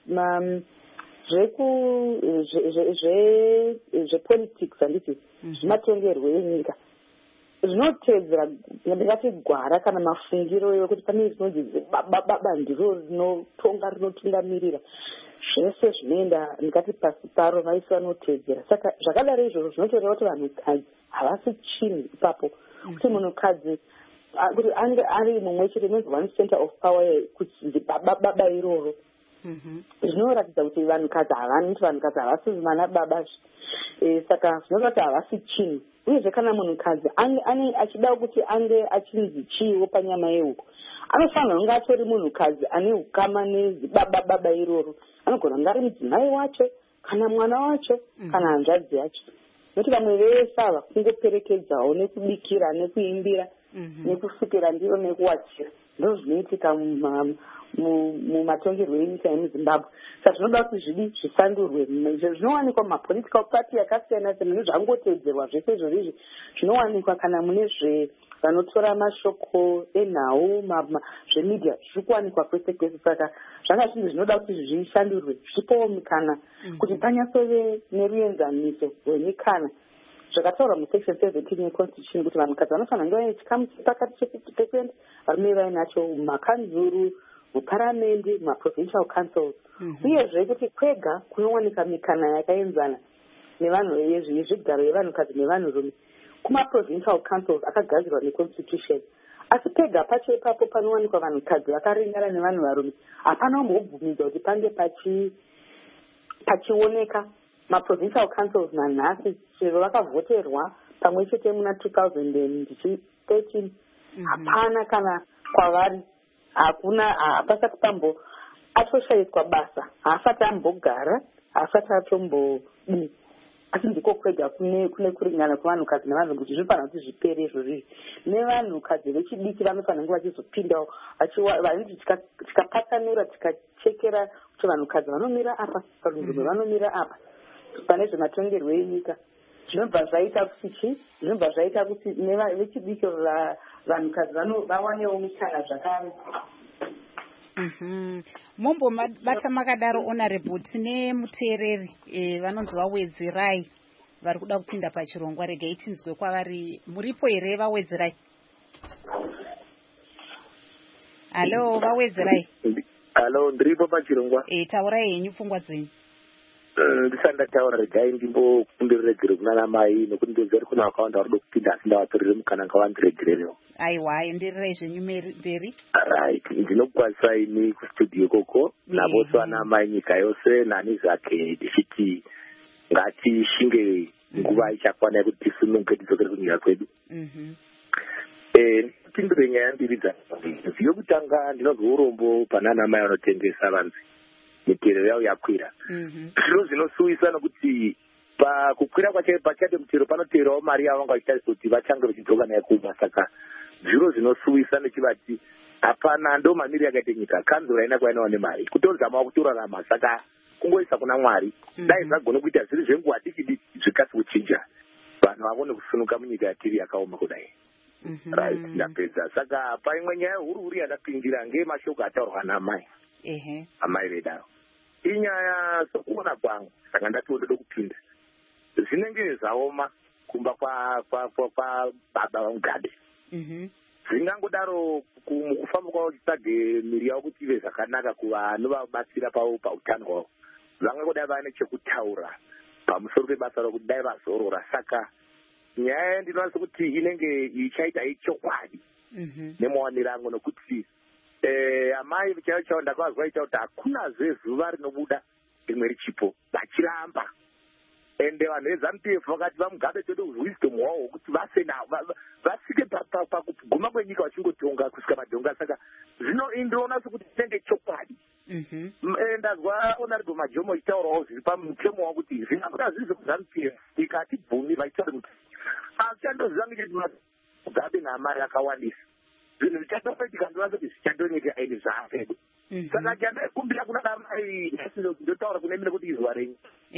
zvepolitics handiti zvematongerwo enyika zvinotedzera ndingati gwara kana mafungiro ekuti pane rinonzi zibaba ndiro rinotungamirira zvese zvinoenda ndingati pasi paro vaisi vanotedzera. Saka zvakadaro izvozvo zvinotoreva kuti vanhukadzi havasi chinhu ipapo kuti munhukadzi kuti ange ari mumwe chete inonzi one center of power kuti baba iroro zvinoratidza kuti vanhukadzi havasi vana baba. Saka zvinova kuti havasi chinhu uyezve kana munhukadzi achida kuti ange achinzi chiiwo panyama yehuko anofanira kunge atori munhukadzi ane ukama nezibaba iroro. Anogona kunge ari mudzimai wacho kana mwana wacho kana hanzvadzi yacho nokuti vamwe vese ava kungoperekedzawo nekubikira nekuimbira nekusukira ndiro nekuwachira ndo zvinoitika mumatongerwo enyika yemuZimbabwe. Saka zvinoda kuti zvidi zvisandurwe. Zvinowanikwa mumapolitical party akasiyana siyana nezvangotedzerwa zvese izvozvi zvinowanikwa kana mune vanotora mashoko enhau zvemedia zviri kuwanikwa kwese kwese. Saka zvanga zvinhu zvinoda kuti zvishandurwe zvichipowo mikana kuti panyatsove neruenzaniso rwemikana zvakataurwa musection 17 yeconstitution kuti vanhukadzi vanofanira kunge vaine chikamu pakati che50% varume vainacho mumakanzuru muparamendi mumaprovincial councils uyezve kuti kwega kunowanika mikana yakaenzana nevanhu yezvigaro yevanhukadzi nevanhurume kumaprovincial councils akagadzirwa neconstitution. Asi pega pacho ipapo panowanikwa vanhukadzi vakaringana nevanhu varume hapana kumbobvumidza kuti pange pachioneka. Maprovincial councils nanhasi chero vakavhoterwa pamwe chete muna 2013 hapana kana kwavari hapasati pambo atoshayiswa basa haasati ambogara haasati atombobu asi ndiko kwega kune kuringana kwevanhukadzi nevanhu kuti zvinofanira kuti zvipere izvozvi nevanhukadzi vechidiki vanofanira kunge vachizopindawo vanoti tikapatsanura tikachekera kuti vanhukadzi vanomira apa vanhurume vanomira apa pane zvematongerwo enyika zvinobva zvaita kuti vechidiki vanhukadzi vawanewo mikana zvakare. Mombobata makadaro honorable tine muteereri vanonzi vaWedzerai vari kuda kupinda pachirongwa regai tinzwe kwavari. Muripo here vaWedzerai? Halo vaWedzerai. Halo ndiripo pachirongwa. Taurai henyu pfungwa dzenyu. Ndisandataura regai ndimbokumbireregere kunana mai nokuti ndezeri kuna vakawanda vari kuda kupinda asi ndavatorere mukana ngavandiregererewo. Aiwa enderirai zvenyu mberi. Right, ndinokwanisa ini kustudio ikoko navose vana mai nyika yose nani zvake ndichiti ngatishinge nguva ichakwana yekuti tisununge tidzokere kunyika kwedu. Tipindure nyaya mbiri dzakawanda. Yokutanga ndinonzwa urombo panana mai vanotengesa vanzi mitero yavo yakwira. Zviro zvinosuvisa nokuti pakukwira pachade mutero panoterawo mari yavanga vachitarisa kuti vachange vachidzoka nayo kuma. Saka zviro zvinosuwisa nechivati hapana ndo mamiri yakaite nyika kanzura ina kwainawo nemari kutozamawo kutorarama saka kungoisa kuna Mwari dai zvagona kuita zviri zvenguva diki zvikasi kuchinja vanhu vavone kusunuka munyika yatiri yakaoma kudai. Right, ndapedza saka paimwe nyaya huru yakapindira ngemashoko ataurwa naamai amai vedaro inyaya sokuona kwangu saka ndatoda kupinda zvinenge zvaoma kumba kwa baba vaMugabe zvingangodaro mukufamba kwavo chitsvage miri yavo kuti ive zvakanaka kuvanovabatsira pavo pautano hwavo vangangodai vane chekutaura pamusoro pebasa rokuti dai vazorora saka nyaya ndinowanisa kuti inenge ichaita ichokwadi nemaonero angu nokuti amai chaivo chavo ndakavazwa icha kuti hakunazve zuva rinobuda rimwe richipo vachiramba ende vanhu veZANU-PF vakati vaMugabe tode wisdom hwavo hwokuti vasvike pakuguma kwenyika vachingotonga kusvika madhonga saka ndinoona sekuti inenge chokwadi. Ndazwa Honorable Majomo ichitaurawo zviri pamutemo wavo kuti zvingabuda zviri zvekuZANU-PF ikatibvumi vachitaura kuti achandoziva ngecheti Mugabe naamai akawandisa zvinhu zvichatoitika ndinowanza kuti zvichatoita aini zvaafedo saka chandaikumbira kuna amai ndotaura kune mine kuti izuva renyu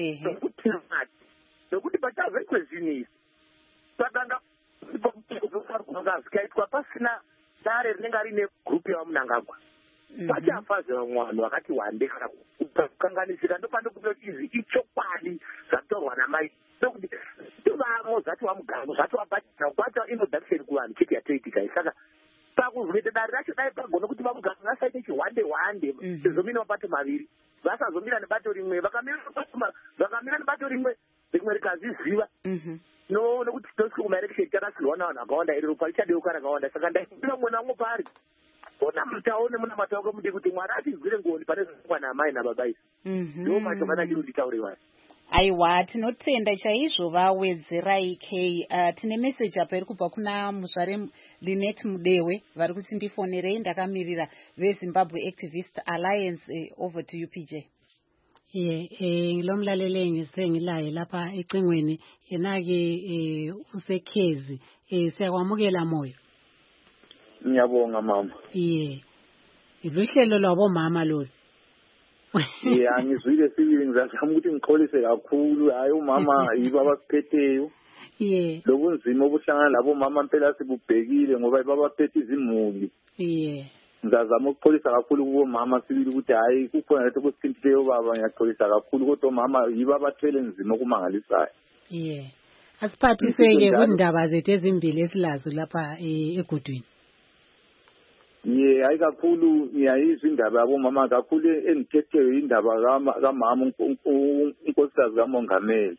nokuti pachavekwe zvinhu izvi saka zikaitwa pasina dare rinenge rine gurupu yevamunangagwa pachafazve vamwe vanhu vakati wande kana kukanganisika ndopandokubira kuti izvi ichokwadi zvataurwa namai nokuti tovamo zvati vaMugabe zvati vabatira kubata introduction kuvanhu chete yatoitika saka pakuzoita dare racho dai pagona kuti vaMugabe vasaite chihwande sezomira mabato maviri vasazomira nebato rimwe vakamira nebato rimwe rikaziziva nokuti tosvika kumaelection takasirwa navanhu vakawanda iri ropa richadeuka rakawanda saka ndaikumbira mwana wamwe pari ona mutaone muna matauko mude kuti mwana atizwire ngoni pane zvinoitwa naamai nababa izvi ndo macho kana chiri nditaure wani. Aiwa, tinotenda chaizvo vawedzerai k tine meseji apa iri kubva kuna muzvare Linet Mudewe vari kuti ndifonerei ndakamirira veZimbabwe Activist Alliance. Over to you PJ. Ngilomlalele ngisengilaye lapha ecingweni yena-ke usekhezi siyakwamukela moyo. Ngiyabonga mama. Iluhlelo lwabomama lolu. Angizwile sibili ngizazama ukuthi ngixolise kakhulu hayi umama yibo abaphetheyo. Lobunzima obuhlangana labomama impela sibubhekile ngoba babaphethe izimuli. Ngizazama ukuxolisa kakhulu kubomama sibili ukuthi hayi kukhona letho kusithintileyo baba ngiyaxolisa kakhulu kodwa omama yibo abathwele nzima okumangalisayo. Asiphathise-ke kundaba zethu ezimbili esilazo lapha egudwini. Hayi kakhulu ngiyayizwa indaba yabomama kakhulu engithethiwe indaba kamama unkosikazi kaMongameli.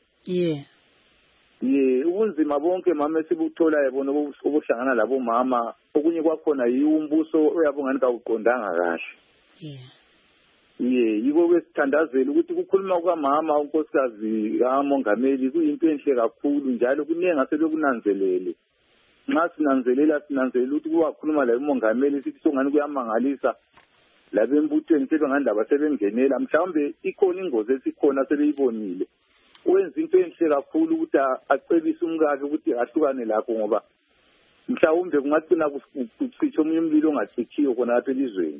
Ubunzima bonke mama esibutholayo bona obuhlangana labomama okunye kwakhona yiwo umbuso oyabongani kawuqondanga kahle. Yiko kwesithandazela ukuthi kukhuluma kukamama unkosikazi kaMongameli kuyinto enhle kakhulu njalo kuningi asebekunanzelele. Nxa sinanzelela ukuthi kuwakhuluma la uMongameli sithi songani kuyamangalisa labembuthweni sebengandaba sebengenela mhlawumbe ikhona ingozi esikhona sebeyibonile wenza into enhle kakhulu ukuthi acebise umkakhe ukuthi ahlukane lakho ngoba mhlawumbe kungacina kuchitha omunye umlilo ongachithiyo khona lapha elizweni.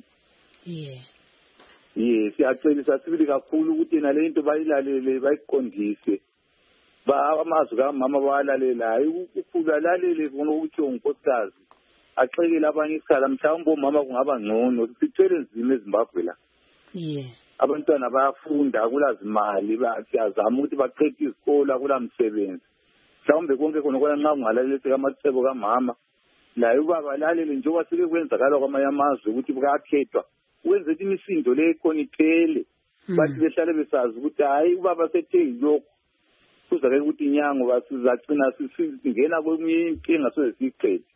Siyacebisa sibili kakhulu ukuthi yena le into bayilalele bayiqondise amazwi kamama bawalalelayo ukukhulu alalele bona ukuthi unkosikazi axekele abanye isikhala mhlawumbe omama kungaba ngcono sithwele nzima eZimbabwe la. Abantwana bayafunda akulazimali siyazama ukuthi baqede izikolo akulamsebenzi mhlawumbe konke khona nxa kungalalelese kamacebo kamama laye ubaba alalele njengoba sebekwenzakala kwamanye amazwe ukuthi bukakhethwa wenze ukuthi imisindo le khona iphele bathi behlale besazi ukuthi hayi ubaba sethe yilokho kuzake ukuthi inyango basizagcina singena kweminye inkinga soze siyiqede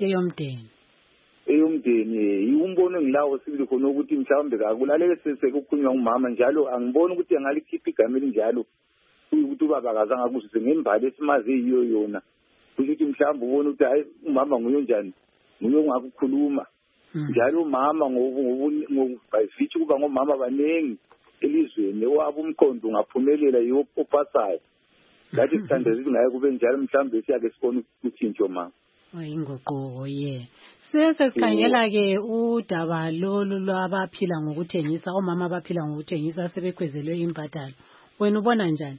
eyomndeni iwumbono engilawo sibili khona ukuthi mhlawumbe kakulaleke sekukhulunywa ngumama njalo angiboni ukuthi angalikhipha igama elinjalo ukuthi ubaba akazange akuzise ngembali esimaze yiyo yona ukuthi mhlawumbe ubone ukuthi hayi umama nguyo njani nguyo ongakukhuluma njalo umama ngobhayifithi kuba ngomama abaningi elizweni owabo umqondo ungaphumelela yiwo opasayo ngathi sithandeza ukuthi ngaye kube njalo mhlawumbe siyake sibone uthintsho mama. Inguquko, yeah. Sesikhangela ke udaba lolu lwabaphila ngokuthengisa, omama abaphila ngokuthengisa sebekhwezelwe imbadalo. Wena ubona njani?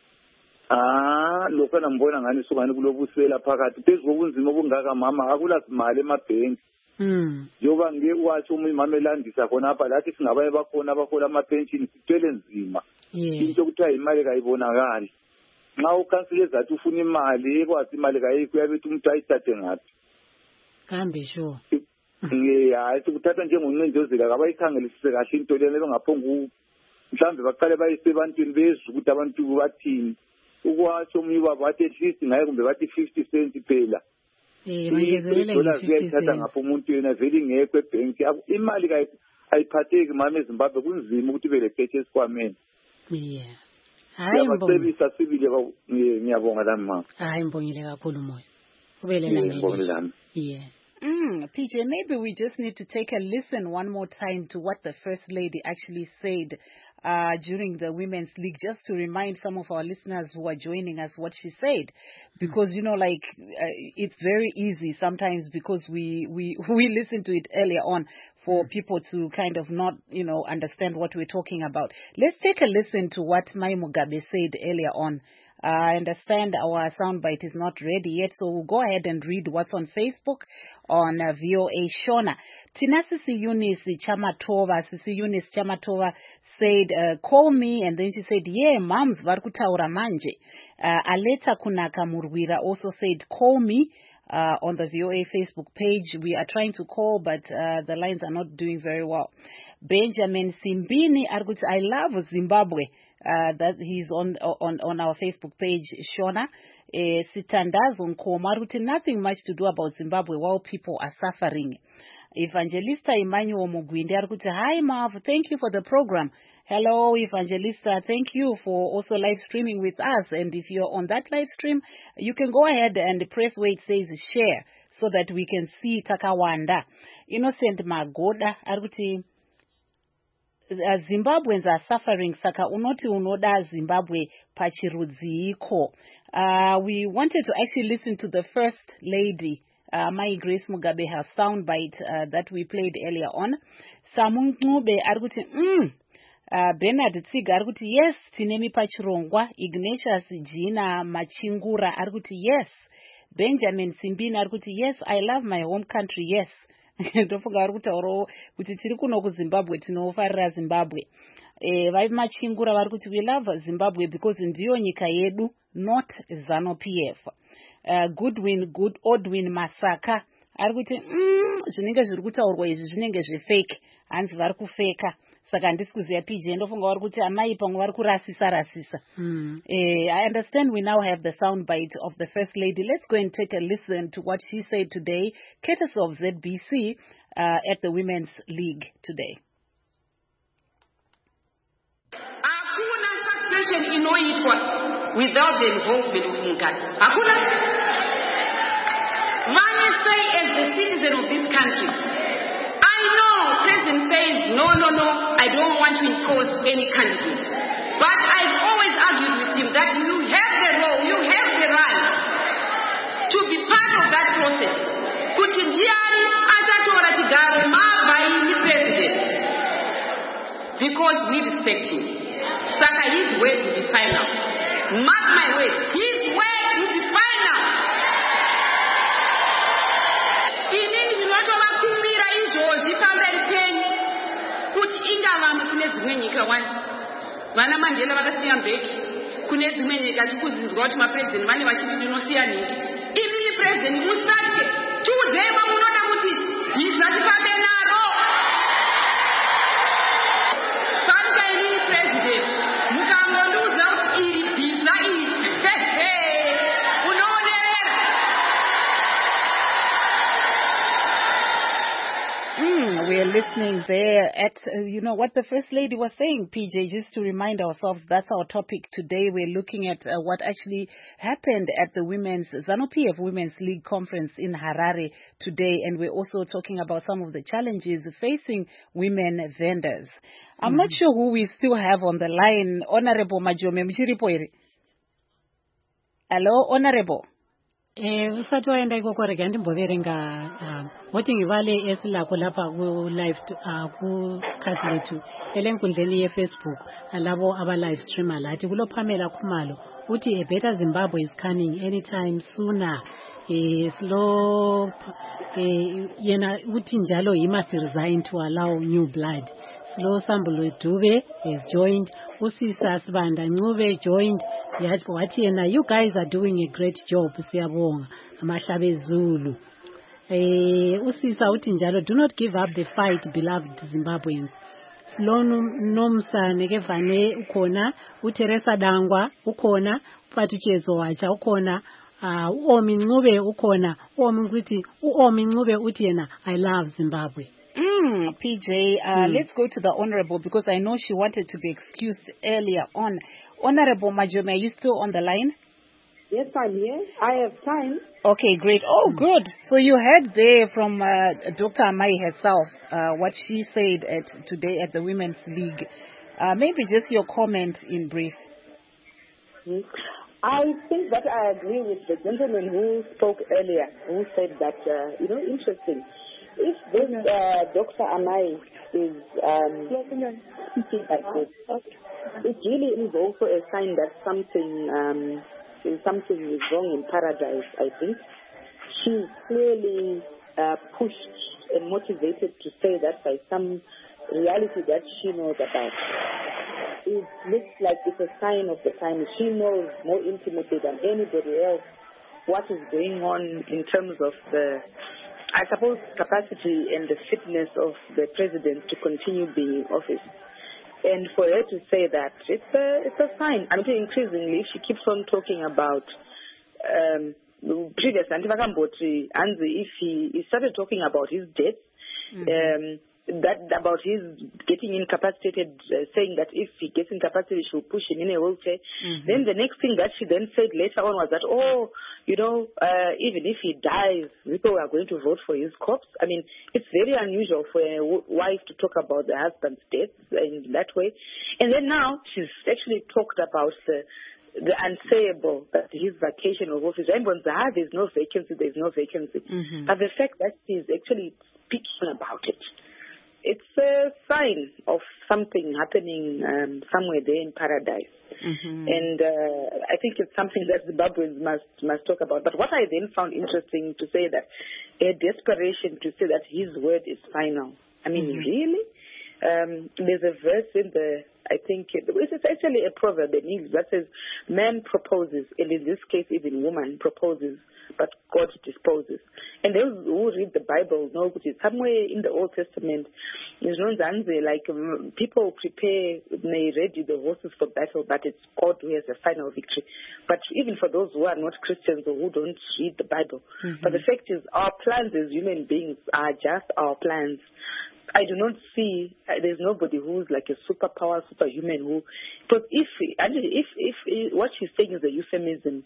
Lokho ngibona ngani sokani kulobusela phakathi phezu kobunzima obungaka mama akula imali emabhenki. Njoba ngeke wathi umama elandisa khona apha lathi singabaye bakhona abahola ama-pension sithwele nzima. Into kuthiwa imali kayibonakali. Nxa ukhansile ezathi ufuna imali ekwazi imali kayikho uyabethi umuntu ayithathe ngaphi. Kambe sure. Hayi sikuthatha njengoncindezela kabayikhangelisise kahle into lena bengaphonga mhlawumbe baqale bayise ebantwini bezwe ukuthi abantu bathini. Ukwathi omunye ubaba wathi at least ngaye kumbe bathi 50 cents phela. Bangezelele ngiyithatha ngapha umuntu yena vele ingekho ebhenki. Imali ayiphatheki mama eZimbabwe kunzima ukuthi ibe lekhethe esikwameni. Ngiyabacebisa sibili ngiyabonga lami mama. Hayi ngibongile kakhulu moya. Ubele PJ, maybe we just need to take a listen one more time to what the First Lady actually said during the Women's League, just to remind some of our listeners who are joining us what she said. Because, it's very easy sometimes because we listen to it earlier on for people to kind of not, understand what we're talking about. Let's take a listen to what Mai Mugabe said earlier on. I understand our soundbite is not ready yet, so we'll go ahead and read what's on Facebook on VOA Shona. Tina Sisi Eunice Chamatova said, call me, and then she said, yeah, moms, varkutaura manje. Aleta Kunaka Murwira also said, call me. On the VOA Facebook page. We are trying to call, but the lines are not doing very well. Benjamin Simbini argues, I love Zimbabwe. That he's on our Facebook page, Shona. Sitandazo Nkoma, nothing much to do about Zimbabwe while people are suffering. Evangelista Emmanuel Mugwinde argues, hi Marv, thank you for the program. Hello, Evangelista. Thank you for also live streaming with us. And if you're on that live stream, you can go ahead and press where it says share so that we can see Kakawanda. Innocent Magoda, Arguti, Zimbabweans are suffering. Saka unoti unoda Zimbabwe pachirudziko. We wanted to actually listen to the First Lady, Mai Grace Mugabe, her soundbite that we played earlier on. Samunube, Arguti, Bernard Tsiga arikuti yes tinemi pachirongwa. Ignatius Gina Machingura arikuti yes. Benjamin Simbini arikuti yes, I love my home country, yes. Ndofunga arikuti oro kuti tiri kuno kuZimbabwe tinofarira Zimbabwe. Vai Machingura varikuti we love Zimbabwe because ndiyo nyika yedu, not ZANU-PF. Godwin Masaka arikuti zvinenge zviri kutaurwa izvi zvinenge zvefake, hanzi vari kufeka. Saka handisi kuziya PJ, ndofunga vari kuti amai pamwe vari kurasisa. I understand we now have the soundbite of the First Lady. Let's go and take a listen to what she said today, courtesy of ZBC at the Women's League today. Hakuna succession inoitwa without the involvement of Mugabe. Hakuna. Many say as the citizen of this country, I know President says, no, I don't want to impose any candidate. But I've always argued with him that you have the role, you have the right to be part of that process. Kuti ndiani atatora chigaro mabvaini president. Because we respect him. Saka his word will be final. Mark my words, his word will be final. Inini ndinotovakumbira izvozvi pamberi penyu kuti ingavamwe kune dzimwe nyika wani. Vana Mandela vakasiya Mbeki, kune dzimwe nyika tikuzinzwa kuti mapresident vane vachiti ndinosiya nhiki. Imini president musatye, tiudzei wamunoda kuti bhiza tifambe naro. Saka imini president mukangondiudza kuti iri bhiza iri unoonera. We're listening there at, what the First Lady was saying, PJ, just to remind ourselves, that's our topic today. We're looking at what actually happened at the ZANU-PF Women's League Conference in Harare today, and we're also talking about some of the challenges facing women vendors. I'm not sure who we still have on the line. Honorable Majome Mchiripoiri. Hello, Honorable. Usathi waenda ikoko rega ndimboverenga voti ngivale esilakho lapha ku-live kukhasi lethu elenkundleni yefacebook alabo aba-live streamer lathi kulo Pamela Khumalo uthi a better Zimbabwe is coming anytime sooner. Slow yena uthi njalo he must resign to allow new blood. Slow Sambulo Dube has joined. Usisa Sibanda Ncube joined. Wathi yena, you guys are doing a great job. Siyabonga. Amahlabe Zulu. Usisa uthi njalo, do not give up the fight, beloved Zimbabweans. Slow Nomsa Negevane ukhona. Uteresa Dangwa ukhona. Patuchezo wacha ukhona. Uomi Ncube ukhona. Uomi Ncube uthi yena, I love Zimbabwe. PJ, let's go to the Honorable because I know she wanted to be excused earlier on. Honorable Majome, are you still on the line? Yes, I'm here. I have time. Okay, great. Oh, good. So you heard there from Dr. Amai herself what she said today at the Women's League. Maybe just your comment in brief. I think that I agree with the gentleman who spoke earlier, who said that, interesting. If this Dr. Amai is speaking like this, it really is also a sign that something is wrong in Paradise, I think. She's clearly pushed and motivated to say that by some reality that she knows about. It looks like it's a sign of the time. She knows more intimately than anybody else what is going on in terms of the, I suppose, capacity and the fitness of the president to continue being in office. And for her to say that, it's a sign. I mean, increasingly, she keeps on talking about previous Antivakamboti, and if he started talking about his death, that about his getting incapacitated, saying that if he gets incapacitated, she'll push him in a wheelchair. Then the next thing that she then said later on was that, even if he dies, people are going to vote for his corpse. I mean, it's very unusual for a wife to talk about the husband's death in that way. And then now she's actually talked about the unsayable, that his vacation of office. Everyone's there's no vacancy. But the fact that she's actually speaking about it, it's a sign of something happening somewhere there in Paradise. And I think it's something that Zimbabweans must talk about. But what I then found interesting to say that a desperation to say that his word is final. I mean, really? There's a verse in I think it's actually a proverb in English that says, man proposes, and in this case even woman proposes, but God disposes. And those who read the Bible know that somewhere in the Old Testament, like people prepare, may ready the horses for battle, but it's God who has the final victory. But even for those who are not Christians or who don't read the Bible, but the fact is our plans as human beings are just our plans. I do not see, there's nobody who's like a superpower, superhuman who, but if what she's saying is a euphemism,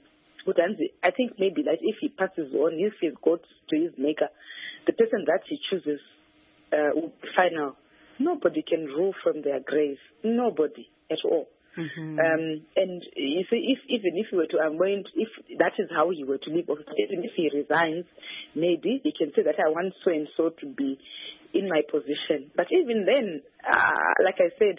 I think maybe that if he passes on, if he goes to his maker, the person that he chooses will be final. Nobody can rule from their grave. Nobody at all. And you see, even if he were to anoint, if that is how he were to live, even if he resigns, maybe he can say that I want so and so to be in my position. But even then, like I said,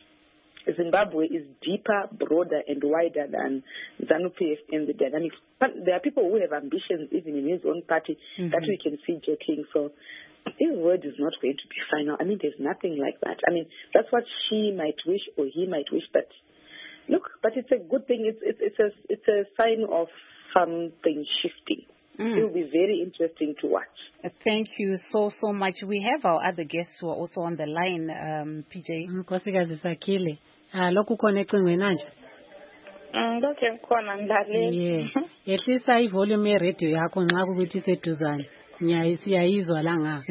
Zimbabwe is deeper, broader, and wider than ZANU-PF and the dynamics. But there are people who have ambitions even in his own party that we can see joking. So his word is not going to be final. I mean, there's nothing like that. I mean, that's what she might wish or he might wish. But look, but it's a good thing. It's a sign of something shifting. It will be very interesting to watch. Thank you so much. We have our other guests who are also on the line, PJ. Nkosikazi Sakile. Lokhu khona ecingweni manje? Lokho khona ngidlalile. Yehlisa ivolume yeradio yakho nxa ukuthi seduzane. Siyayizwa la nga.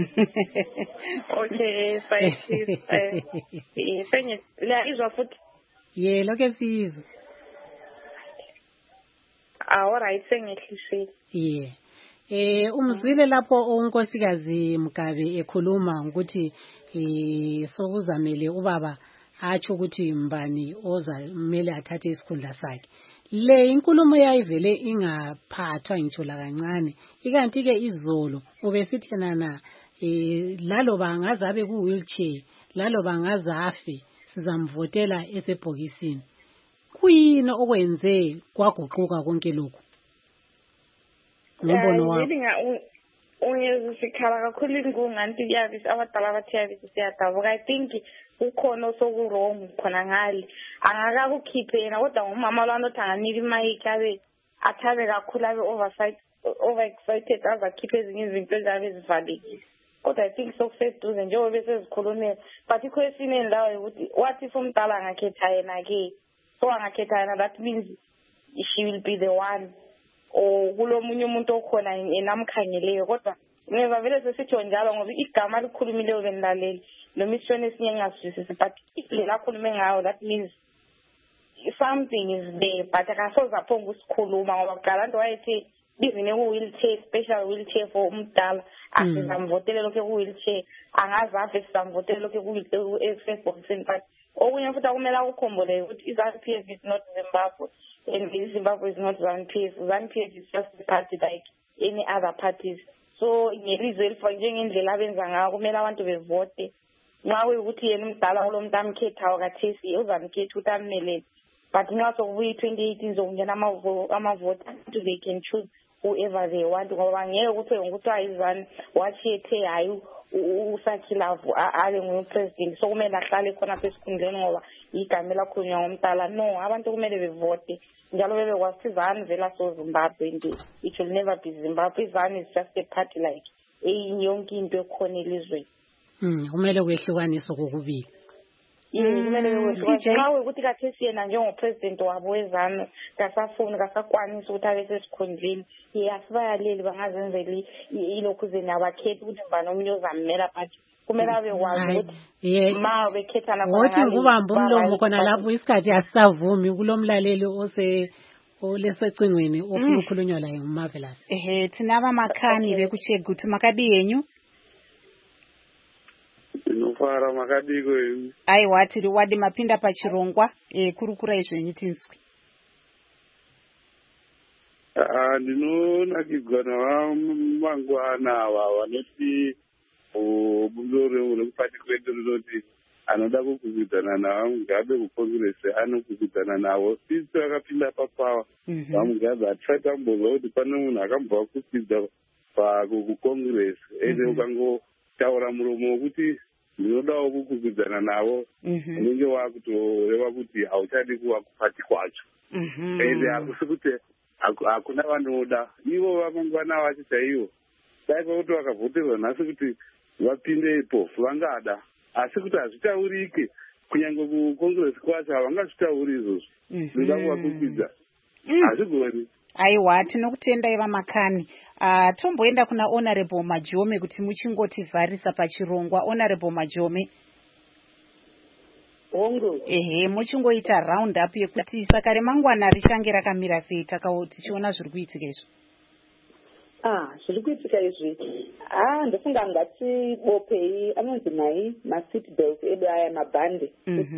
Okay, fine. Liyayizwa futhi? Lokho siyizwa. Alright, sengihlisile. Umzwile lapho unkosikazi Mugabe ekhuluma ukuthi sokuzamele ubaba atsho ukuthi mbani oza kumele athathe isikhundla sakhe. Le inkulumo yayivele ingaphathwa ngitsho la kancane. Ikanti ke izolo ubesithi na lalo bangazabe ku wheelchair, lalo bangazafe sizamvotela esebhokisini. Kuyini okwenze kwaguquka konke lokhu? Ngombono wakho. Sikhala kakhulu ingunganti kuyabisi abadala bathi yabisi siyadabuka. I think kukhona osokurong khona ngale. Angakakukhiphe yena kodwa ngumama lwanothi anganika imayikhi abe athabe kakhulu abe overexcited azakhiphe ezinye izinto ezabe ezivalekile. Kodwa I think sokuseduze njengoba besezikhulumela. But ikhwesini endawo yokuthi what if umdala angakhetha yena ke? So angakhetha yena, that means she will be the one. O kulomunye umuntu okhona enamkhangeleyo kodwa ngeza vele sesitsho njalo ngoba igama likhulumileyo benlaleli nomission esinye ngingazwisisi but lela akhulume ngayo that means something is there but akasoze aphonga ukusikhuluma ngoba kuqala into wayethi bizine ku-wheelchair, special wheelchair for umdala asizamvotele lokho ku-wheelchair angazafe sizamvotele lokho esebhokisini but okunye futhi akumele akukhombole ukuthi i-ZANU-PF is not Zimbabwe. And Zimbabwe is not ZANU-PF. ZANU-PF is just a party like any other parties. So ngelizwe for njengendlela abenza ngayo kumele abantu bevote. Nxa kuyikuthi yena umdala kulomuntu amkhethayo kathesi uzamkhetha ukuthi ammelele. But nxa sokubuya 2018 zokungena amavoti until they can choose whoever they want. Ngoba ngeke ukuthi ngokuthiwa izani wathi ethe hayi uSakhilavu abe ngupresident. So kumele ahlale khona apha esikhundleni ngoba igama lakhulunywa ngomdala. No, abantu kumele bevote. Njalo bebekwazi izani vela so Zimbabwe and it will never be Zimbabwe. Izani is just a party like eyinye yonke into ekhona elizweni. Kumele kwehlukaniswe kokubili. Kumele kwehlukaniswe. Nxa ukuthi kathesi yena njengopresident wabo wezanu kasafuni kasakwanisa ukuthi abe sesikhundleni. Asibayaleli bangazenzela ilokhu zeni abakhethi ukuthi mbani omunye ozammela but kumele abe kwazi ukuthi ma bekhethana khona ngothi ngubamba umlomo khona lapho isikhathi asisavumi kulomlaleli olesecingweni ofuna ukukhulunywa la nguMarvelous. Thina abamakhani bekucheka ukuthi makadi yenyu inofara makadiko yenu ai wati wadi mapinda pachirongwa kurukura izvenyu tinzwi. Ndinonakidzwa navamangwana ava vanoti bundore rekupati kwedu rinoti anoda kukwikwidzana navamugabe kukongresi anokwikwidzana navo sisi vakapinda papawa vamugabe hatisati tambozwa kuti pane munhu akambva kukwidza kukongresi ende ukangotaura muromo wokuti ndinodawo kukwikwidzana navo unenge wakutoreva kuti hauchadi kuva kupati kwacho ende hakusi kuti hakuna vanoda ivo vamangwana vacho chaivo dai pakuti vakavhoterwa nhasi kuti vapinde ipo vangada asi kuti hazvitaurike kunyange kukongresi kwacho havangazvitauri izvozvo zvinoda kuvakukwidza hazvigoni. Aiwa tinokutendai vamakhani. Tomboenda kuna Honorable Majome kuti muchingotivharisa pachirongwa. Honorable Majome. Hongo. Muchingoita round up yekuti saka remangwana richange rakamira sei tichiona zviri kuitika izvi. Zviri kuitika izvi ndofunga ngati bopei anonzi nai maseat belt edu aya mabhande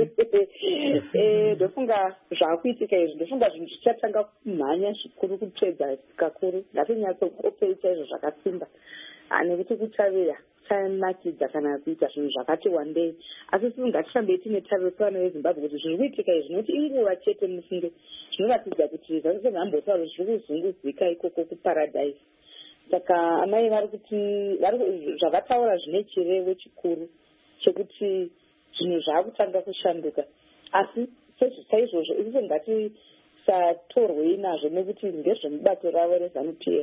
ndofunga zvaakuitika izvi ndofunga zvinhu zvichatanga kumhanya zvikuru kupedza kakuru ngatinyatsobopei chaizvo zvakasimba nekuti kuchaveya chanakidza kana kuita zvinhu zvakati wandei asi sisi ngatishambe tine tariro sevana vezimbabwe kuti zviri kuitika izvi nokuti inguva chete mufunge zvinoratidza kuti zvazvisemhambotauro zviri kuzunguzika ikoko kuparadise. Saka amai vari kuti zvavataura zvine chirevo chikuru chekuti zvinhu zvaakutanga kushanduka asi saizvozvo isusu ngatisatorwei nazvo nekuti ndezvemubato ravo reZANU-PF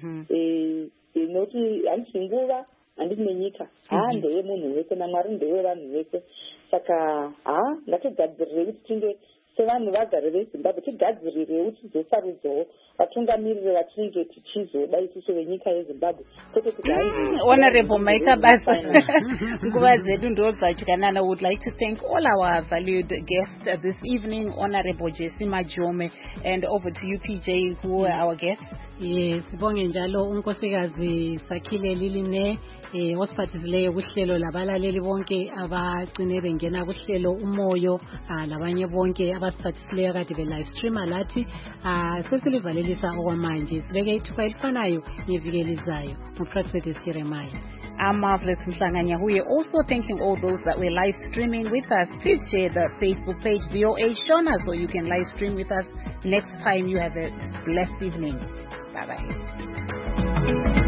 nokuti handisi nguva handisi nenyika ndeye munhu wese naMwari ndewe vanhu vese saka ngatigadzirire kuti tinge sevanhu vagare vezimbabwe tigadzirirewo tizosarudzawo vatungamiriri vatinenge tichizoda isusu venyika yezimbabwe kwete kuti Honorable Maika Basa nguva dzedu ndo dzadyanana. Would like to thank all our valued guests this evening, Honorable Jessie Majome, and over to you PJ who were our guests. Yes, sibonge njalo unkosikazi Sakhile Liline osiphathisileyo kuhlelo labalaleli bonke abagcine bengena kuhlelo umoyo labanye bonke abasiphathisileyo kade be-live streama lathi sesilivalelisa okwamanje sibeke ithuba elifanayo ngeviki elizayo nguPraxedes Jeremiah. I'm Marvelous Mhlanganya. We are also thanking all those that were live streaming with us. Please share the Facebook page VOA Shona so you can live stream with us next time. You have a blessed evening. Bye-bye.